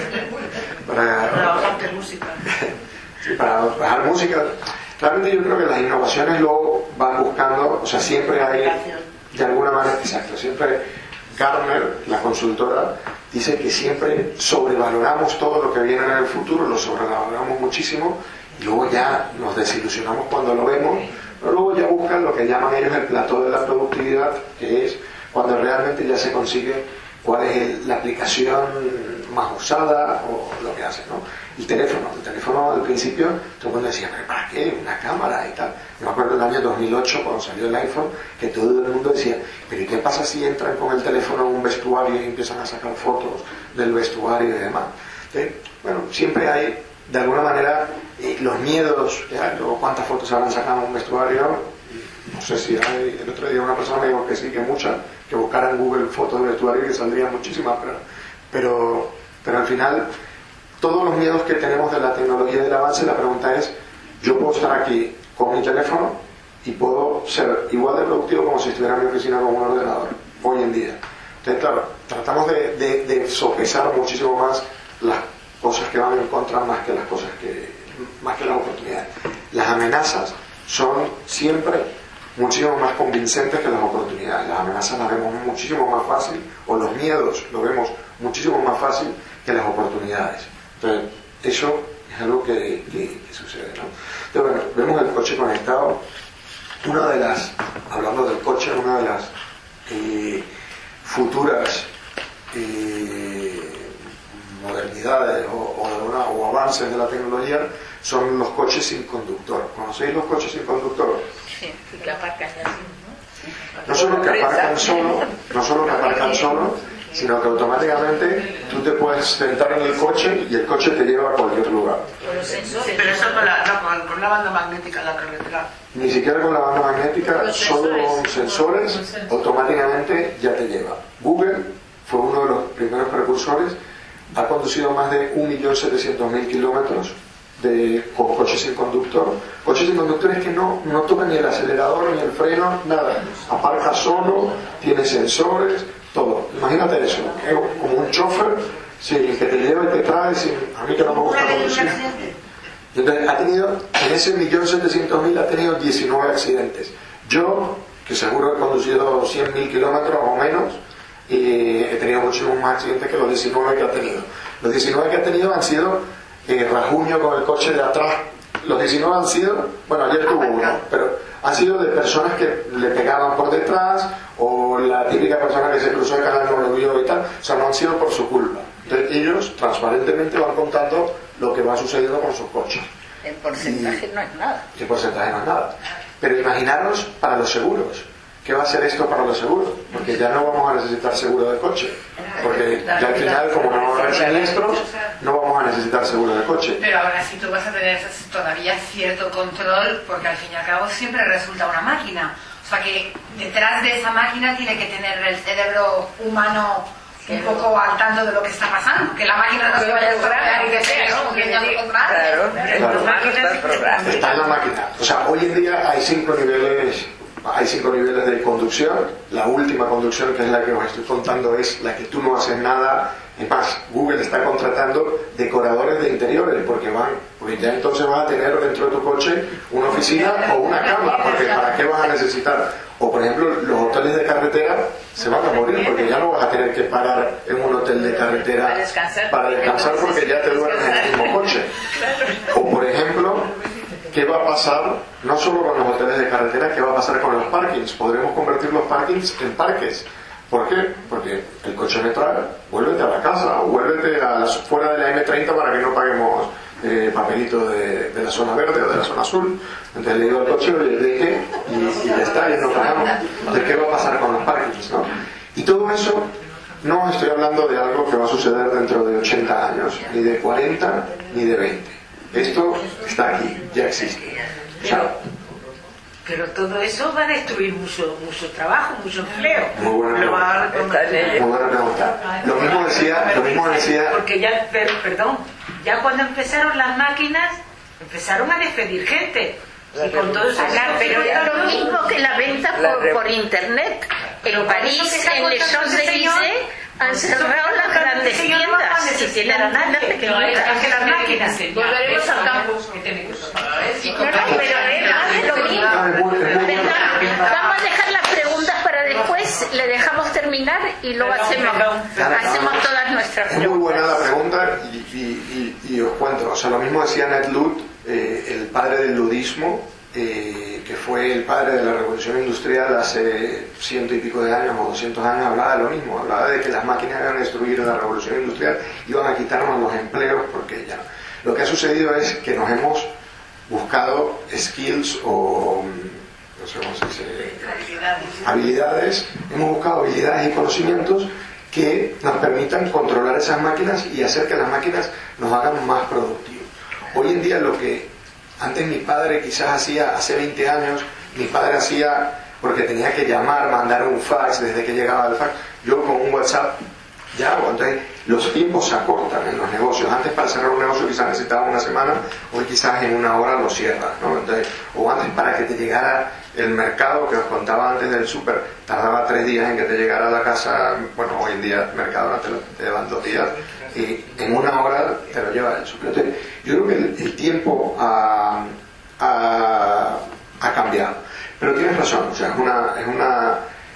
Para bajarte música. Sí, para bajar música. Realmente yo creo que las innovaciones luego van buscando, o sea, siempre hay, de alguna manera, exacto, siempre Gartner, la consultora, dice que siempre sobrevaloramos todo lo que viene en el futuro, lo sobrevaloramos muchísimo y luego ya nos desilusionamos cuando lo vemos, pero luego ya buscan lo que llaman ellos el plató de la productividad, que es cuando realmente ya se consigue cuál es la aplicación más usada o lo que hace, ¿no? El teléfono al principio todo el mundo decía, ¿pero para qué? Una cámara y tal. Yo me acuerdo del año 2008 cuando salió el iPhone, que todo el mundo decía, ¿pero y qué pasa si entran con el teléfono en un vestuario y empiezan a sacar fotos del vestuario y demás? Entonces, bueno, siempre hay de alguna manera los miedos, ¿ya? Luego, ¿cuántas fotos habrán sacado en un vestuario? No sé si hay. El otro día una persona me dijo que sí, que muchas, que buscaran en Google fotos de vestuario y que saldrían muchísimas, pero al final todos los miedos que tenemos de la tecnología y del avance, la pregunta es, yo puedo estar aquí con mi teléfono y puedo ser igual de productivo como si estuviera en mi oficina con un ordenador hoy en día. Entonces, claro, tratamos de sopesar muchísimo más las cosas que van en contra más que las oportunidades. Las amenazas son siempre muchísimo más convincentes que las oportunidades. Las amenazas las vemos muchísimo más fácil, o los miedos lo vemos muchísimo más fácil que las oportunidades. Entonces, Eso es algo que sucede, ¿no? Entonces, bueno, vemos el coche conectado. Hablando del coche, una de las futuras modernidades o avances de la tecnología son los coches sin conductor. ¿Conocéis los coches sin conductor? Sí, que aparcan así, ¿no? No solo que aparcan solo, sino que automáticamente tú te puedes sentar en el coche y el coche te lleva a cualquier lugar. Pero eso con la banda magnética en la carretera. Ni siquiera con la banda magnética, solo con sensores, automáticamente ya te lleva. Google fue uno de los primeros precursores, ha conducido más de 1.700.000 kilómetros con coches sin conductor. Coches sin conductor es que no toca ni el acelerador ni el freno, nada. Aparca solo, tiene sensores, todo. Imagínate eso, como un chofer, sí, que te lleva y te trae, a mí que no me gusta conducir. Entonces en ese 1.700.000 ha tenido 19 accidentes. Yo, que seguro he conducido 100.000 kilómetros o menos, he tenido muchísimos más accidentes que los 19 que ha tenido. Los 19 que ha tenido han sido rasguño con el coche de atrás. Los 19 han sido, bueno, ayer tuvo uno, pero han sido de personas que le pegaban por detrás, o la típica persona que se cruzó el canal no lo vio y tal. O sea, no han sido por su culpa. Entonces ellos transparentemente van contando lo que va sucediendo con sus coches. En porcentaje no es nada. En porcentaje no es nada. Pero imaginaros para los seguros. ¿Qué va a ser esto para los seguros? Porque ya no vamos a necesitar seguro de coche. Porque ya al final, como no va a haber siniestros, no vamos a necesitar seguro de coche. Pero ahora sí tú vas a tener todavía cierto control, porque al fin y al cabo siempre resulta una máquina. O sea que detrás de esa máquina tiene que tener el cerebro humano un poco al tanto de lo que está pasando, que la máquina no se vaya a lograr y que sea, ¿no? Que ya lo Claro. Está en la máquina. O sea, hoy en día hay 5 niveles de conducción. La última conducción, que es la que os estoy contando, es la que tú no haces nada. Es más, Google está contratando decoradores de interiores porque ya entonces vas a tener dentro de tu coche una oficina o una cama, porque ¿para qué vas a necesitar? O por ejemplo, los hoteles de carretera se van a morir porque ya no vas a tener que parar en un hotel de carretera para descansar porque ya te duermes en el mismo coche. O por ejemplo, ¿qué va a pasar no solo con los hoteles de carretera? ¿Qué va a pasar con los parkings? Podremos convertir los parkings en parques. ¿Por qué? Porque el coche me trae, vuélvete a la casa o vuélvete fuera de la M30 para que no paguemos papelito de la zona verde o de la zona azul. Entonces le digo al coche, oye, deje y ya está, y no pagamos. Entonces, ¿qué va a pasar con los parkings, no? Y todo eso, no estoy hablando de algo que va a suceder dentro de 80 años, ni de 40, ni de 20. Esto está aquí, ya existe. O sea, pero todo eso va a destruir mucho trabajo, mucho empleo. Muy buena pregunta. Lo mismo decía. Porque ya, perdón, ya cuando empezaron las máquinas, empezaron a despedir gente. Y con todo eso, pero es lo mismo que la venta por internet. En París, en Les Champs-Élysées, han cerrado las grandes tiendas y tienen tiendas pequeñitas. Volveremos al campo. Pero es lo mismo. Vamos a dejar las preguntas para después, le dejamos terminar y luego hacemos todas nuestras preguntas. Es muy buena la pregunta y os cuento. O sea, lo mismo decía Ned Ludd, el padre del ludismo, que fue el padre de la revolución industrial hace 100 y pico de años o 200 años. Hablaba de lo mismo, hablaba de que las máquinas iban a destruir la revolución industrial, iban a quitarnos los empleos, porque ya lo que ha sucedido es que nos hemos buscado skills o no sé cómo se dice, habilidades, hemos buscado habilidades y conocimientos que nos permitan controlar esas máquinas y hacer que las máquinas nos hagan más productivos. Hoy en día lo que antes mi padre quizás hacía, hace 20 años, mi padre hacía porque tenía que llamar, mandar un fax desde que llegaba el fax, yo con un WhatsApp ya hago. Entonces los tiempos se acortan en los negocios. Antes para cerrar un negocio quizás necesitaba una semana, hoy quizás en una hora lo cierras, ¿no? Entonces, o antes para que te llegara el mercado que os contaba antes del súper, tardaba 3 días en que te llegara a la casa. Bueno, hoy en día el mercado te llevan 2 días y en una hora te lo lleva el súper. Entonces, yo creo que el tiempo ha cambiado, pero tienes razón. O sea,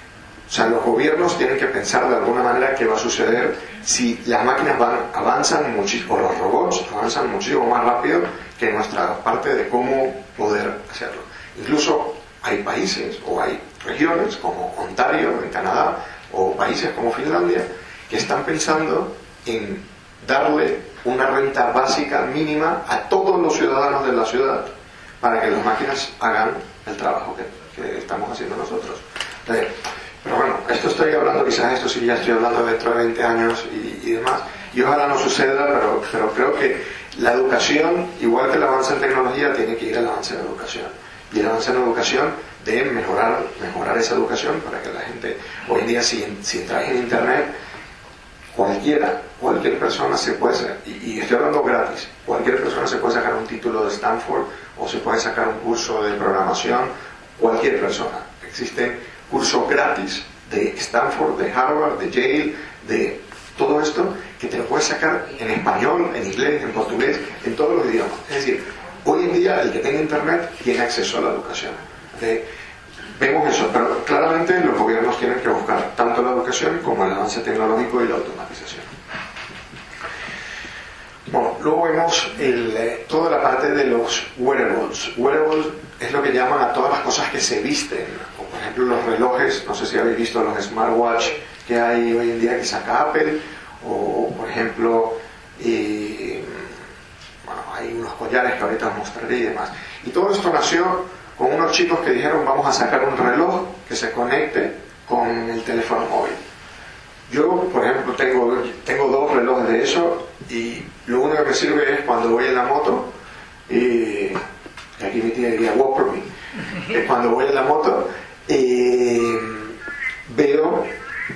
O sea, los gobiernos tienen que pensar de alguna manera qué va a suceder si las máquinas avanzan muchísimo, o los robots avanzan muchísimo más rápido que nuestra parte de cómo poder hacerlo. Incluso hay países o hay regiones como Ontario en Canadá o países como Finlandia que están pensando en darle una renta básica mínima a todos los ciudadanos de la ciudad para que las máquinas hagan el trabajo que estamos haciendo nosotros. Pero bueno, esto estoy hablando, quizás esto sí ya estoy hablando dentro de 20 años y demás, y ojalá no suceda, pero creo que la educación, igual que el avance en tecnología, tiene que ir al avance en educación. Y el avance en educación debe mejorar esa educación para que la gente, hoy en día si entras en internet, cualquier persona se puede hacer, y estoy hablando gratis, cualquier persona se puede sacar un título de Stanford o se puede sacar un curso de programación, cualquier persona. Existen cursos gratis de Stanford, de Harvard, de Yale, de todo esto que te lo puedes sacar en español, en inglés, en portugués, en todos los idiomas. Es decir, hoy en día el que tenga internet tiene acceso a la educación. Vemos eso, pero claramente los gobiernos tienen que buscar tanto la educación como el avance tecnológico y la automatización. Bueno, luego vemos toda la parte de los wearables. Wearables es lo que llaman a todas las cosas que se visten, como por ejemplo los relojes, no sé si habéis visto los smartwatch que hay hoy en día que saca Apple, o por ejemplo hay unos collares que ahorita os mostraré y demás. Y todo esto nació con unos chicos que dijeron vamos a sacar un reloj que se conecte con el teléfono móvil. Yo, por ejemplo, tengo 2 relojes de eso y lo único que me sirve es cuando voy en la moto, y aquí mi tía diría walk for me, cuando voy en la moto veo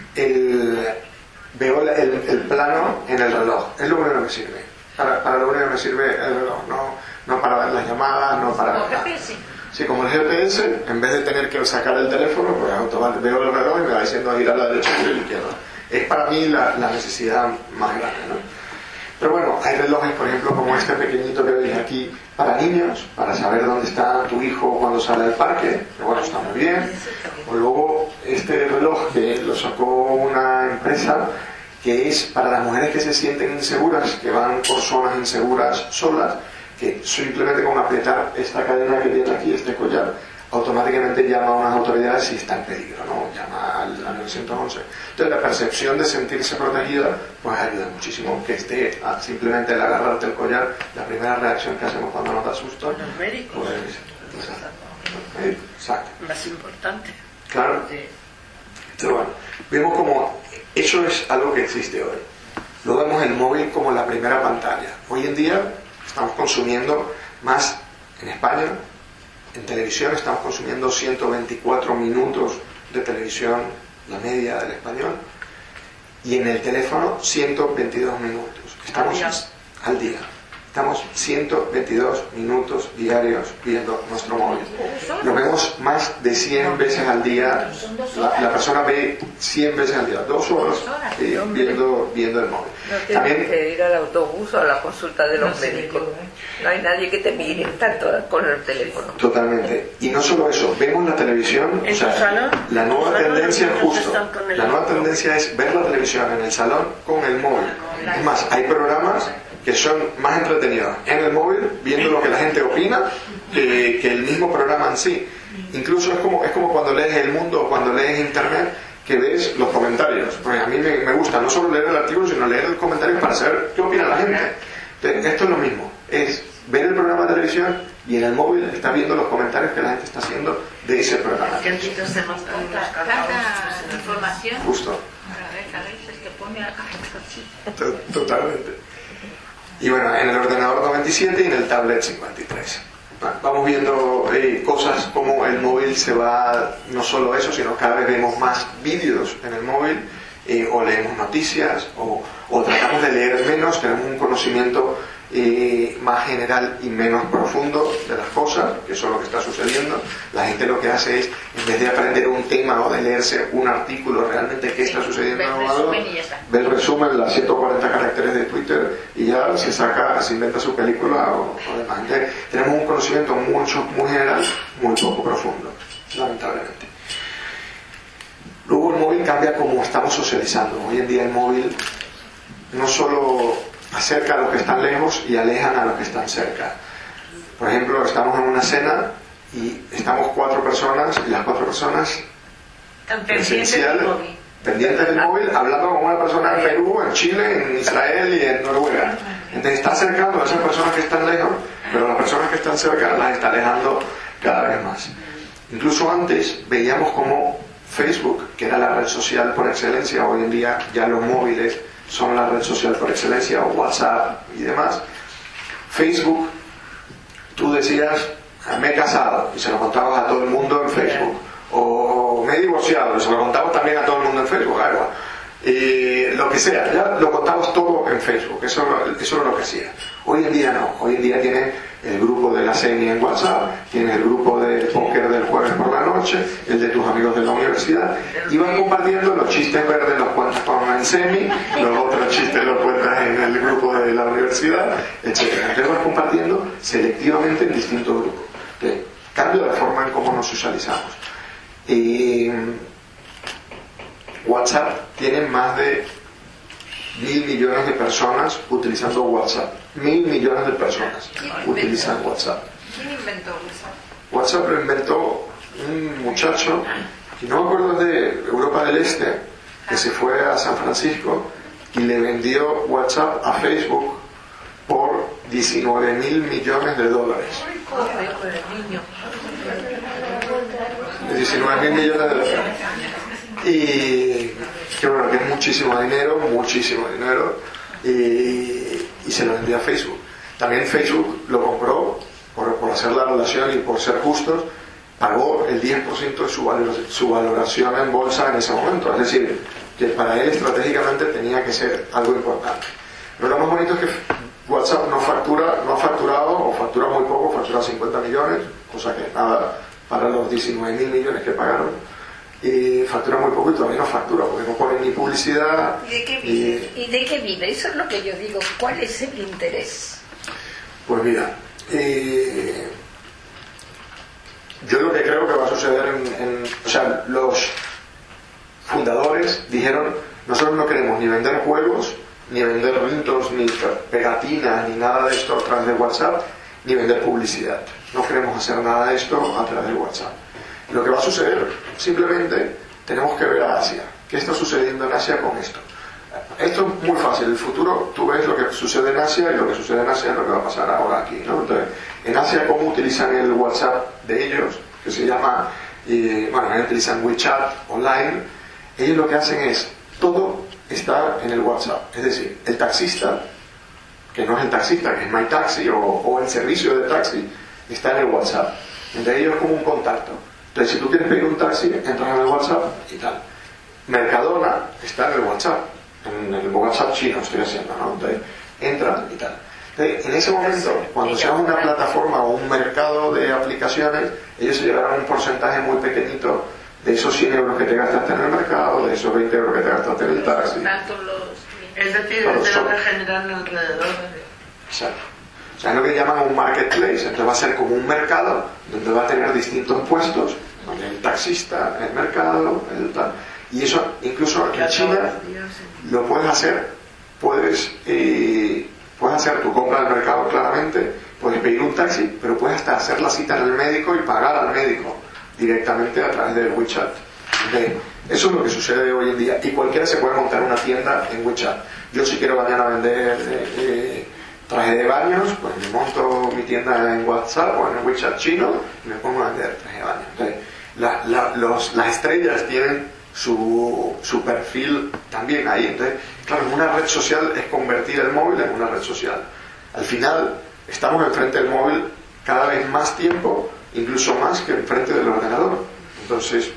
el plano en el reloj. Es lo único que me sirve. Para lo único que me sirve el reloj, no para ver las llamadas, no para ver nada. Sí, como el GPS, en vez de tener que sacar el teléfono, pues automáticamente veo el reloj y me va diciendo a girar a la derecha y a la izquierda. Es para mí la necesidad más grande, ¿no? Pero bueno, hay relojes, por ejemplo, como este pequeñito que veis aquí, para niños, para saber dónde está tu hijo cuando sale al parque, que bueno, está muy bien. O luego este reloj que lo sacó una empresa que es para las mujeres que se sienten inseguras, que van por zonas inseguras solas, que simplemente con apretar esta cadena que tiene aquí, este collar, automáticamente llama a unas autoridades si está en peligro, ¿no? Llama al 911. Entonces la percepción de sentirse protegida pues ayuda muchísimo, que esté simplemente al agarrarte el collar, la primera reacción que hacemos cuando nos da susto. Los médicos. Pues, exacto. Más importante. Claro. Pero bueno, vemos como eso es algo que existe hoy. Lo vemos el móvil como la primera pantalla. Hoy en día estamos consumiendo más en España, en televisión estamos consumiendo 124 minutos de televisión, la media del español, y en el teléfono 122 minutos. Estamos al día. Estamos 122 minutos diarios viendo nuestro móvil. Lo vemos más de 100 veces al día. La persona ve 100 veces al día, 2 horas viendo el móvil. No tienes que ir al autobús o a la consulta de los médicos. No hay nadie que te mire tanto con el teléfono. Totalmente. Y no solo eso, vemos la televisión. O sea, la nueva tendencia es justo. La nueva tendencia es ver la televisión en el salón con el móvil. Es más, hay programas que son más entretenidos en el móvil, viendo lo que la gente opina, que el mismo programa en sí. Incluso es como cuando lees El Mundo o cuando lees Internet, que ves los comentarios. Pues a mí me gusta no solo leer el artículo, sino leer el comentario para saber qué opina la gente. Entonces, esto es lo mismo, es ver el programa de televisión y en el móvil está viendo los comentarios que la gente está haciendo de ese programa. ¿Qué antitos se nos Tanta información. Justo. A veces te pone a Totalmente. Y bueno, en el ordenador 97 y en el tablet 53. Vamos viendo cosas como el móvil se va, no solo eso, sino cada vez vemos más vídeos en el móvil, o leemos noticias, o tratamos de leer menos, tenemos un conocimiento más general y menos profundo de las cosas, que eso es lo que está sucediendo. La gente lo que hace es, en vez de aprender un tema o de leerse un artículo realmente qué está sucediendo en algo, ve el resumen, las 140 caracteres de Twitter y ya se inventa su película o demás. Entonces, tenemos un conocimiento muy general, muy poco profundo, lamentablemente. Luego el móvil cambia cómo estamos socializando. Hoy en día el móvil no solo acerca a los que están lejos y alejan a los que están cerca. Por ejemplo, estamos en una cena y estamos 4 personas y las 4 personas pendientes del móvil, hablando con una persona en Perú, en Chile, en Israel y en Noruega. Entonces está acercando a esas personas que están lejos, pero las personas que están cerca las está alejando cada vez más. Incluso antes veíamos como Facebook, que era la red social por excelencia, hoy en día ya los móviles son la red social por excelencia, o WhatsApp y demás. Facebook, tú decías, me he casado, y se lo contabas a todo el mundo en Facebook, o me he divorciado, y se lo contabas también a todo el mundo en Facebook, claro. Y lo que sea, ya lo contabas todo en Facebook, eso es lo que hacía. Hoy en día no, hoy en día tienes el grupo de la semi en WhatsApp, tienes el grupo de póker del jueves por la noche, el de tus amigos de la universidad, y van compartiendo los chistes verdes, los cuentas con el semi, los otros chistes los cuentas en el grupo de la universidad, etc. Entonces van compartiendo selectivamente en distintos grupos. ¿Okay? Cambia la forma en cómo nos socializamos. Y WhatsApp tiene más de 1.000 millones de personas utilizando WhatsApp. 1.000 millones de personas utilizan WhatsApp. ¿Quién inventó WhatsApp? WhatsApp lo inventó un muchacho, y no me acuerdo, de Europa del Este, que se fue a San Francisco y le vendió WhatsApp a Facebook por 19.000 millones de dólares. 19.000 millones de dólares. Y que bueno, que es muchísimo dinero, y se lo vendió a Facebook. También Facebook lo compró por hacer la relación y por ser justos, pagó el 10% de su valoración en bolsa en ese momento. Es decir, que para él estratégicamente tenía que ser algo importante. Pero lo más bonito es que WhatsApp no ha facturado, o factura muy poco, factura 50 millones, cosa que nada para los 19.000 millones que pagaron. Y factura muy poco y todavía no factura porque no ponen ni publicidad. ¿Y de qué vive? ¿Y de qué vive? Eso es lo que yo digo. ¿Cuál es el interés? Pues mira, yo lo que creo que va a suceder o sea, los fundadores dijeron: nosotros no queremos ni vender juegos, ni vender ritos, ni pegatinas, ni nada de esto a través de WhatsApp, ni vender publicidad. No queremos hacer nada de esto a través de WhatsApp. Lo que va a suceder, simplemente tenemos que ver a Asia. ¿Qué está sucediendo en Asia con esto? Esto es muy fácil. El futuro, tú ves lo que sucede en Asia, y lo que sucede en Asia es lo que va a pasar ahora aquí, ¿no? Entonces, en Asia, ¿cómo utilizan el WhatsApp de ellos? Que se llama, ellos utilizan WeChat online. Ellos lo que hacen es, todo está en el WhatsApp. Es decir, el taxista, que no es el taxista, que es MyTaxi, o el servicio de taxi, está en el WhatsApp. Entre ellos es como un contacto. Entonces, si tú quieres pedir un taxi, entras en el WhatsApp y tal. Mercadona está en el WhatsApp, en el WhatsApp chino estoy haciendo, ¿no? Entonces, entran y tal. Entonces, en ese momento, cuando sea una plataforma o un mercado de aplicaciones, ellos se llevarán un porcentaje muy pequeñito de esos 100 euros que te gastaste en el mercado, de esos 20 euros que te gastaste en el taxi. Es decir, es de lo que generan alrededor. Exacto. O sea, es lo que llaman un marketplace. Entonces va a ser como un mercado donde va a tener distintos puestos, donde el taxista, el mercado, el tal. Y eso, incluso en China, lo puedes hacer. Puedes hacer tu compra del mercado claramente, puedes pedir un taxi, pero puedes hasta hacer la cita en el médico y pagar al médico directamente a través del WeChat. Eso es lo que sucede hoy en día. Y cualquiera se puede montar una tienda en WeChat. Yo, si quiero mañana vender traje de baños, pues me monto mi tienda en WhatsApp o en el WeChat chino y me pongo a vender traje de baños. Entonces, las estrellas tienen su perfil también ahí. Entonces, claro, una red social es convertir el móvil en una red social. Al final, estamos enfrente del móvil cada vez más tiempo, incluso más que enfrente del ordenador. Entonces,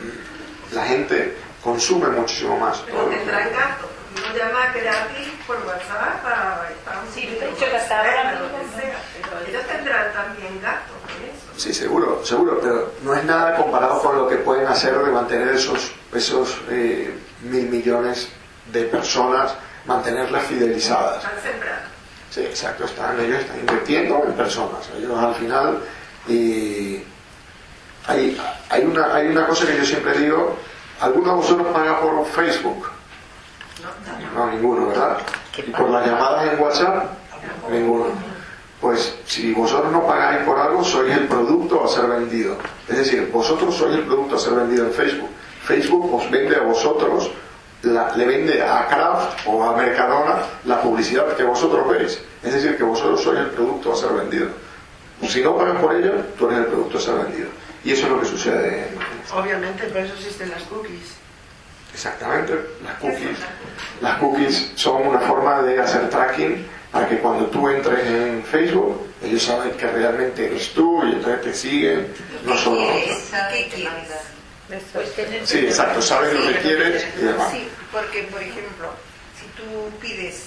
la gente consume muchísimo más. Pero tendrán gastos. Uno llama gratis por WhatsApp para Sí, de hecho, hasta ahora ellos tendrán también gastos con eso. Sí, seguro, pero no es nada comparado con lo que pueden hacer de mantener esos 1.000 millones de personas, mantenerlas fidelizadas. Están sembrando. Sí, exacto, ellos están invirtiendo en personas. Ellos al final, hay una cosa que yo siempre digo, ¿Alguno de vosotros paga por Facebook? No, ninguno, ¿verdad? ¿Y por las llamadas en WhatsApp? Ninguno. Pues si vosotros no pagáis por algo, sois el producto a ser vendido. Es decir, vosotros sois el producto a ser vendido en Facebook. Facebook os vende a vosotros, le vende a Kraft o a Mercadona la publicidad que vosotros veis. Es decir, que vosotros sois el producto a ser vendido. Si no pagas por ello, tú eres el producto a ser vendido. Y eso es lo que sucede. Obviamente, por eso existen las cookies. Exactamente, las cookies son una forma de hacer tracking para que cuando tú entres en Facebook ellos saben que realmente eres tú y entonces te siguen, no solo ¿Qué quieres? sí, exacto, saben lo que quieres y demás. Sí, porque por ejemplo, si tú pides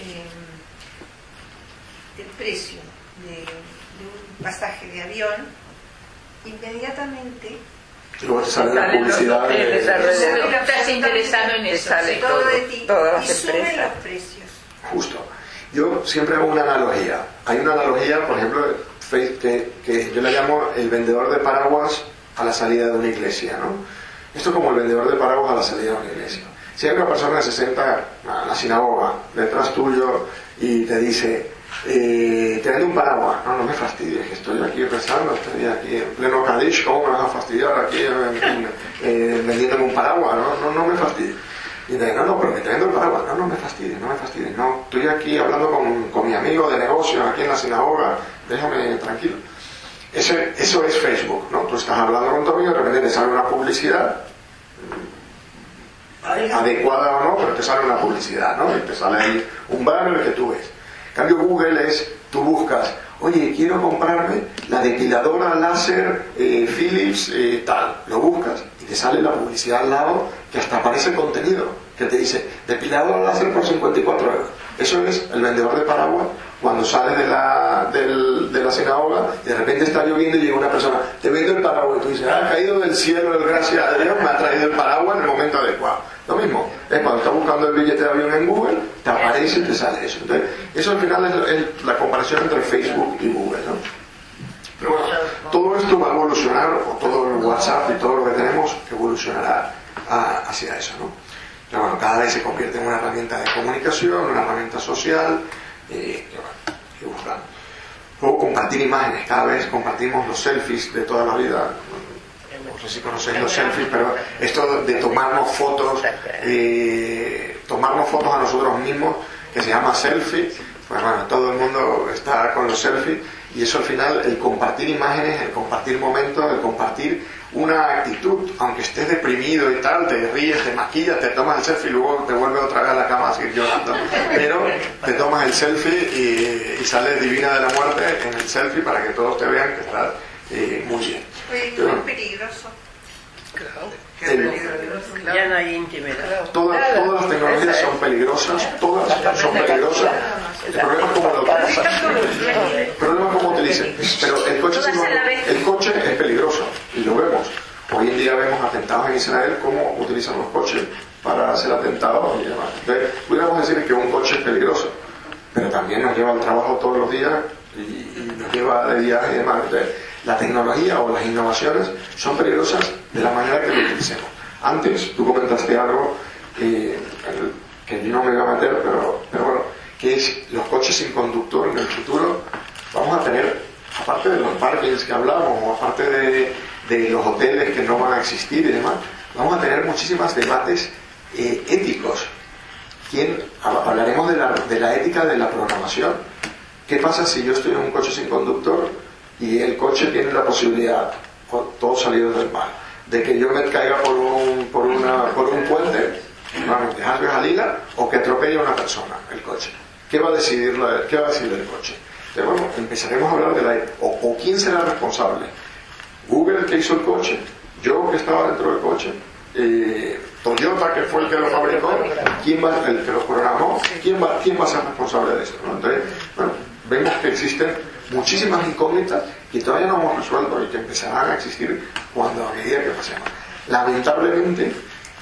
el precio de un pasaje de avión, inmediatamente Luego te sale la publicidad estás interesado en eso, sale todo de ti todas y las sube empresas. los precios. Justo. Yo siempre hago una analogía. Hay una analogía, por ejemplo, que yo la llamo el vendedor de paraguas a la salida de una iglesia, ¿no? Esto es como el vendedor de paraguas a la salida de una iglesia. Si hay una persona que se sienta a la sinagoga detrás tuyo y te dice, te vendo un paraguas, no me fastidies, que estoy aquí rezando, estoy aquí en pleno Kadish, ¿cómo me vas a fastidiar aquí vendiéndome un paraguas? No me fastidies. Y te dice, no, pero que te vendo el paraguas, no me fastidies, no, estoy aquí hablando con mi amigo de negocio aquí en la sinagoga, déjame tranquilo. Eso es Facebook, ¿no? Tú estás hablando con tu amigo, de repente te sale una publicidad, adecuada o no, pero te sale una publicidad, ¿no? Y te sale ahí un banner que tú ves. En cambio Google es, tú buscas, oye, quiero comprarme la depiladora láser Philips tal, lo buscas y te sale la publicidad al lado que hasta aparece contenido, que te dice, depiladora láser por 54 euros. Eso es el vendedor de paraguas cuando sales de la sinagoga y de repente está lloviendo y llega una persona, te vendo el paraguas y tú dices, ha caído del cielo, gracias a Dios, me ha traído el paraguas en el momento adecuado. Lo mismo, es cuando estás buscando el billete de avión en Google, te aparece y te sale eso. Entonces, eso al final es la comparación entre Facebook y Google, ¿no? Pero bueno, todo esto va a evolucionar, o todo el WhatsApp y todo lo que tenemos evolucionará hacia eso, ¿no? Pero bueno, cada vez se convierte en una herramienta de comunicación, una herramienta social, y buscando. Luego compartir imágenes, cada vez compartimos los selfies de toda la vida. No sé si conocéis los selfies, pero esto de tomarnos fotos a nosotros mismos, que se llama selfie, pues bueno, todo el mundo está con los selfies, y eso al final, el compartir imágenes, el compartir momentos, el compartir una actitud, aunque estés deprimido y tal, te ríes, te maquillas, te tomas el selfie y luego te vuelves otra vez a la cama a seguir llorando, pero te tomas el selfie y sales divina de la muerte en el selfie para que todos te vean que estás muy bien. Fue muy peligroso. Ya no hay intimidad. Todas las tecnologías son peligrosas, todas son peligrosas. El problema es cómo lo utilizan. El problema es cómo utilizan. Pero el coche es peligroso y lo vemos. Hoy en día vemos atentados en Israel, cómo utilizan los coches para hacer atentados y demás. Entonces, pudiéramos decir que un coche es peligroso, pero también nos lleva al trabajo todos los días y nos lleva de viaje y demás. Entonces, la tecnología o las innovaciones son peligrosas de la manera que lo utilicemos. Antes tú comentaste algo que yo no me iba a meter, pero bueno, que es los coches sin conductor. En el futuro vamos a tener, aparte de los parkings que hablamos, o aparte de los hoteles que no van a existir y demás, vamos a tener muchísimos debates éticos. Hablaremos de la ética de la programación. ¿Qué pasa si yo estoy en un coche sin conductor y el coche tiene la posibilidad, todos salidos del mar, de que yo me caiga por un puente, nuevamente, Jalila, o que atropelle a una persona, el coche? ¿Qué va a decidir el coche? Pero bueno, empezaremos a hablar de o quién será responsable. Google, que hizo el coche, yo que estaba dentro del coche, Toyota, que fue el que lo fabricó, el que lo programó, quién va a ser responsable de eso, ¿no? Entonces, bueno, vemos que existen muchísimas incógnitas que todavía no hemos resuelto y que empezarán a existir a medida que pasemos. Lamentablemente,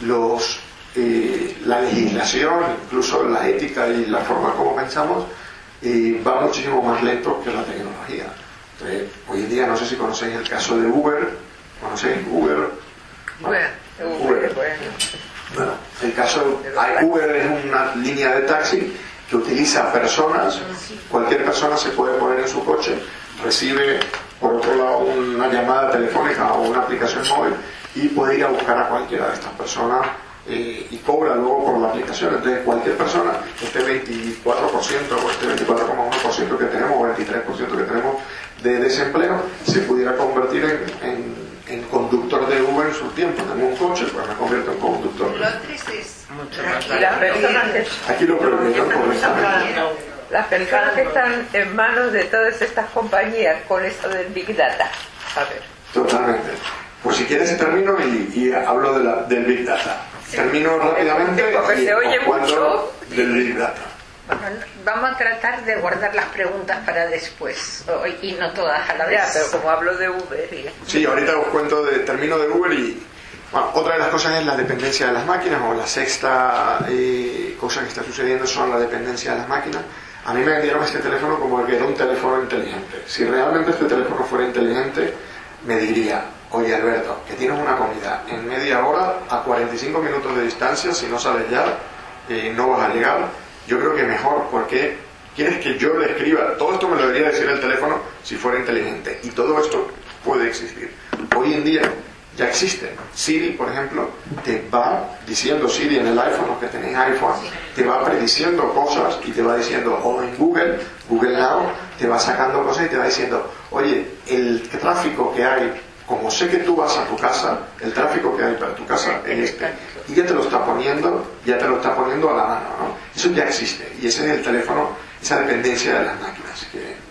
la legislación, incluso la ética y la forma como pensamos, va muchísimo más lento que la tecnología. Entonces, hoy en día, no sé si conocéis el caso de Uber. ¿Conocéis Uber? Uber. Bueno, el caso, Uber es una línea de taxi que utiliza personas, cualquier persona se puede poner en su coche, recibe por otro lado una llamada telefónica o una aplicación móvil y puede ir a buscar a cualquiera de estas personas y cobra luego por la aplicación. Entonces cualquier persona, este 24% o este 24,1% que tenemos o 23% que tenemos de desempleo, se pudiera convertir en conductor de Uber en su tiempo. Tengo un coche, pues me convierto en conductor. Londres es mucho más barato. Aquí lo prohibieron correctamente. Las personas que están en manos de todas estas compañías con esto del Big Data. A ver. Totalmente. Pues si quieres termino y hablo del Big Data. Termino rápidamente porque y se oye os cuento mucho. del Big Data. Bueno, vamos a tratar de guardar las preguntas para después y no todas a la vez. Ya, pero como hablo de Uber Sí, ahorita os cuento termino de Uber y bueno, otra de las cosas es la dependencia de las máquinas, o la sexta cosa que está sucediendo son la dependencia de las máquinas. A mí me vendieron este teléfono como que era un teléfono inteligente. Si realmente este teléfono fuera inteligente, me diría: oye Alberto, que tienes una comida en media hora a 45 minutos de distancia, si no sales ya no vas a llegar. Yo creo que mejor, porque quieres que yo le escriba. Todo esto me lo debería decir el teléfono si fuera inteligente, y todo esto puede existir. Hoy en día ya existe. Siri, por ejemplo, te va diciendo, Siri en el iPhone, los que tenéis iPhone, te va prediciendo cosas y te va diciendo, o en Google Now, te va sacando cosas y te va diciendo: oye, el tráfico que hay, como sé que tú vas a tu casa, el tráfico que hay para tu casa es este, y ya te lo está poniendo a la mano, ¿no? Eso ya existe, y ese es el teléfono, esa dependencia de las máquinas.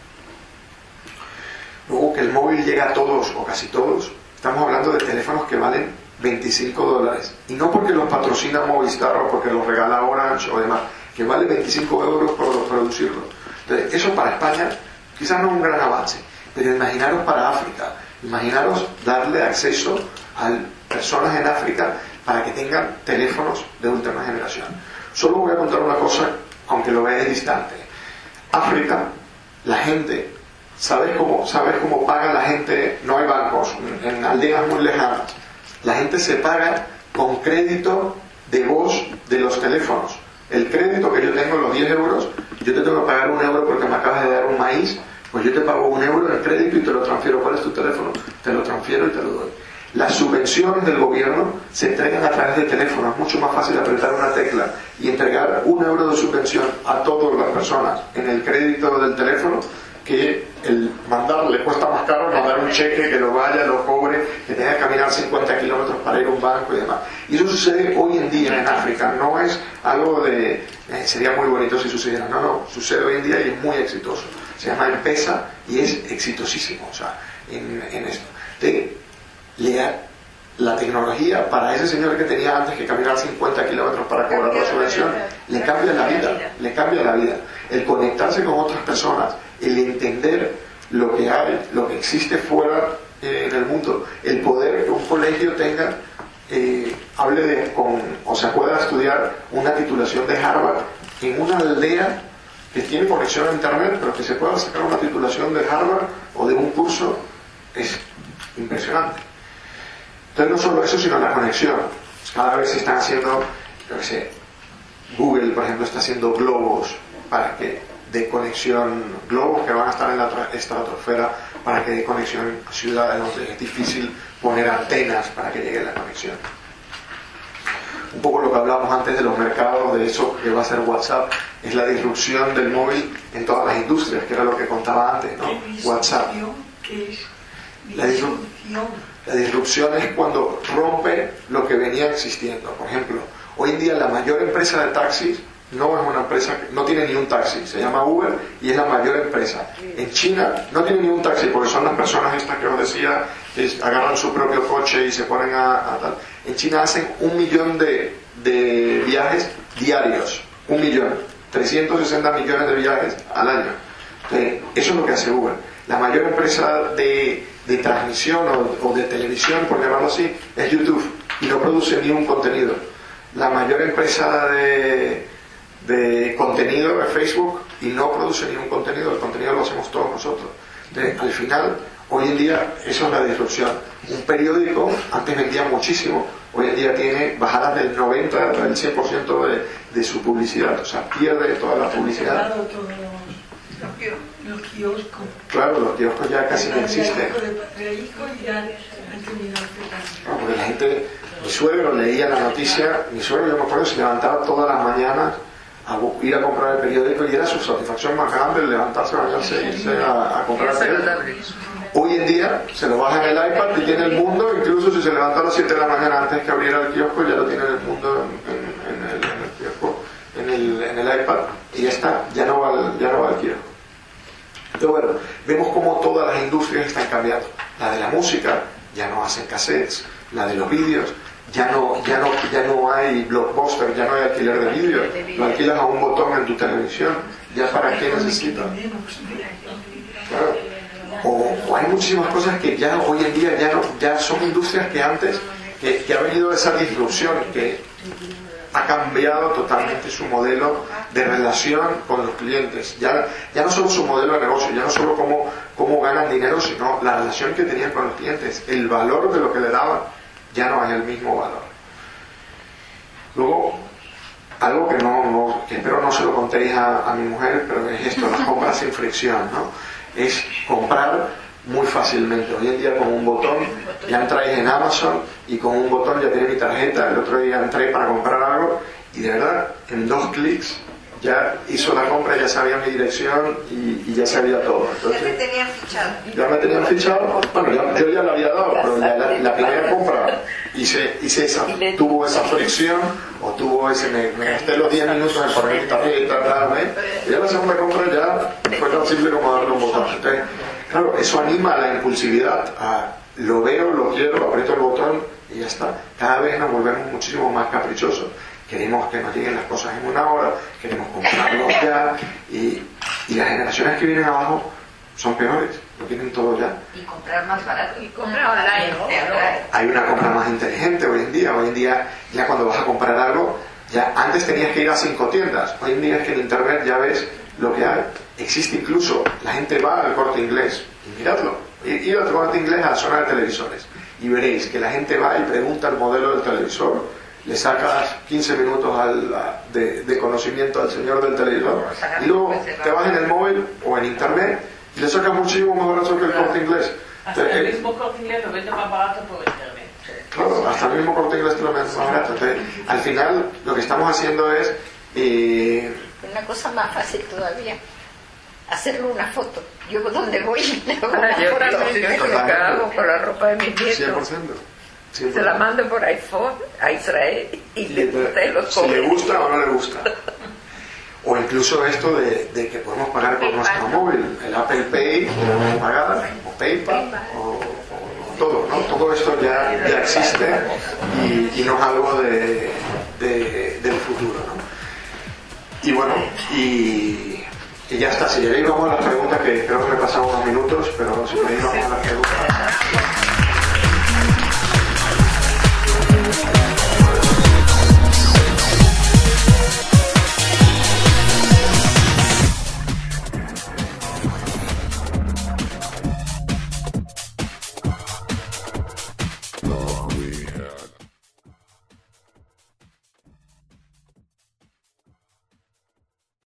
Luego, que el móvil llega a todos o casi todos. Estamos hablando de teléfonos que valen $25, y no porque los patrocina Movistar o porque los regala Orange o demás, que vale 25 euros por producirlo. Entonces, eso para España quizás no es un gran avance, pero imaginaros para África. Imaginaros darle acceso a personas en África para que tengan teléfonos de última generación. Solo voy a contar una cosa, aunque lo veáis distante. África, la gente, ¿sabes cómo paga la gente? No hay bancos, en aldeas muy lejanas. La gente se paga con crédito de voz de los teléfonos. El crédito que yo tengo, los 10 euros, yo te tengo que pagar 1 euro porque me acabas de dar un maíz. Pues yo te pago 1 euro en el crédito y te lo transfiero. ¿Cuál es tu teléfono? Te lo transfiero y te lo doy. Las subvenciones del gobierno se entregan a través de teléfono. Es mucho más fácil apretar una tecla y entregar 1 euro de subvención a todas las personas en el crédito del teléfono, que el le cuesta más caro mandar un cheque que lo vaya, lo cobre, que tenga que caminar 50 kilómetros para ir a un banco y demás. Y eso sucede hoy en día en África. No es algo de sería muy bonito si sucediera. No, sucede hoy en día y es muy exitoso. Se llama M-Pesa y es exitosísimo, o sea, en esto. La tecnología para ese señor que tenía antes que caminar 50 kilómetros para cobrar la subvención, le cambia la vida. El conectarse con otras personas, el entender lo que hay, lo que existe fuera en el mundo, el poder que un colegio tenga, pueda estudiar una titulación de Harvard en una aldea que tiene conexión a internet, pero que se pueda sacar una titulación de Harvard o de un curso, es impresionante. Entonces, no solo eso, sino la conexión. Cada vez se están haciendo, Google, por ejemplo, está haciendo globos de conexión, globos que van a estar en la estratosfera para que dé conexión a ciudades donde es difícil poner antenas para que llegue la conexión. Un poco lo que hablamos antes de los mercados, de eso que va a ser WhatsApp, es la disrupción del móvil en todas las industrias, que era lo que contaba antes, ¿no? WhatsApp. La disrupción es cuando rompe lo que venía existiendo. Por ejemplo, hoy en día la mayor empresa de taxis no es una empresa, no tiene ni un taxi, se llama Uber y es la mayor empresa. En China no tiene ni un taxi porque son las personas estas que os decía, que agarran su propio coche y se ponen a tal. En China hacen 1 millón de viajes diarios, 1 millón, 360 millones de viajes al año. Entonces, eso es lo que hace Uber. La mayor empresa de transmisión o de televisión, por llamarlo así, es YouTube, y no produce ni un contenido. La mayor empresa de contenido es Facebook y no produce ningún contenido. El contenido lo hacemos todos nosotros. Entonces, al final, Hoy en día eso es una disrupción. Un periódico antes vendía muchísimo, hoy en día tiene bajadas del 90 al 100% de su publicidad, o sea, pierde toda la publicidad. Los kioscos. Claro, los kioscos ya casi no existen. No, porque la gente, mi suegro leía la noticia, mi suegro, yo me acuerdo, se levantaba todas las mañanas a ir a comprar el periódico y era su satisfacción más grande el levantarse, bañarse e irse a comprar el periódico. Hoy en día se lo baja en el iPad y tiene el mundo, incluso si se levanta a las 7 de la mañana antes que abriera el kiosco, ya lo tiene el mundo en el kiosco, en el iPad, y ya está, ya no va al kiosco. Entonces, bueno, vemos cómo todas las industrias están cambiando. La de la música, ya no hacen cassettes, la de los vídeos, ya no hay blockbuster, ya no hay alquiler de vídeo, lo alquilas a un botón en tu televisión, ya para qué necesitas. Claro. O hay muchísimas cosas que ya hoy en día ya son industrias que antes, que ha venido esa disrupción, que ha cambiado totalmente su modelo de relación con los clientes. Ya no solo su modelo de negocio, ya no solo cómo ganan dinero, sino la relación que tenían con los clientes, el valor de lo que le daban, ya no hay el mismo valor. Luego, algo que espero no se lo contéis a mi mujer, pero es esto, las compras sin fricción, ¿no? Es comprar muy fácilmente. Hoy en día con un botón ya entráis en Amazon y con un botón ya tiene mi tarjeta. El otro día entré para comprar algo y de verdad en 2 clics ya hizo la compra, ya sabía mi dirección y ya sabía todo. Entonces, ya te tenían fichado. Ya me tenían fichado. Bueno, yo ya lo había dado, pero la primera compra hice esa, tuvo esa fricción o tuvo ese, me gasté los 10 minutos en poner mi tarjeta, y ya la segunda compra ya fue tan simple como darle un botón. Entonces, claro, eso anima a la impulsividad, lo veo, lo quiero, aprieto el botón y ya está. Cada vez nos volvemos muchísimo más caprichosos. Queremos que nos lleguen las cosas en una hora, queremos comprarlo ya, y las generaciones que vienen abajo son peores, lo tienen todo ya. Y comprar más barato. Y comprar online, ¿no? Hay una compra más inteligente hoy en día ya cuando vas a comprar algo, ya antes tenías que ir a 5 tiendas, hoy en día es que en internet ya ves lo que hay. Existe incluso, la gente va al Corte Inglés, y miradlo, ir al Corte Inglés a la zona de televisores, y veréis que la gente va y pregunta el modelo del televisor, le sacas 15 minutos de conocimiento al señor del televisor y luego te vas en el móvil o en internet y le sacas muchísimo más barato que el Corte Inglés. Hasta el mismo Corte Inglés lo vende más barato por internet. Claro, hasta el mismo Corte Inglés te lo vende más barato. Entonces, al final lo que estamos haciendo es una cosa más fácil todavía, hacerle una foto. Yo donde voy le hago una Yo foto. lo que hago con la ropa de mis nietos. 100%. Se la mando por iPhone a Israel y le gusta y los si le come. gusta o no le gusta. O incluso esto de que podemos pagar con nuestro móvil, el Apple Pay, podemos pagar, o PayPal, o todo, ¿no? Todo esto ya existe y no es algo del futuro, ¿no? Y bueno, y ya está. Si queréis vamos a las preguntas, que creo que me pasan unos minutos, pero si queréis vamos a las preguntas.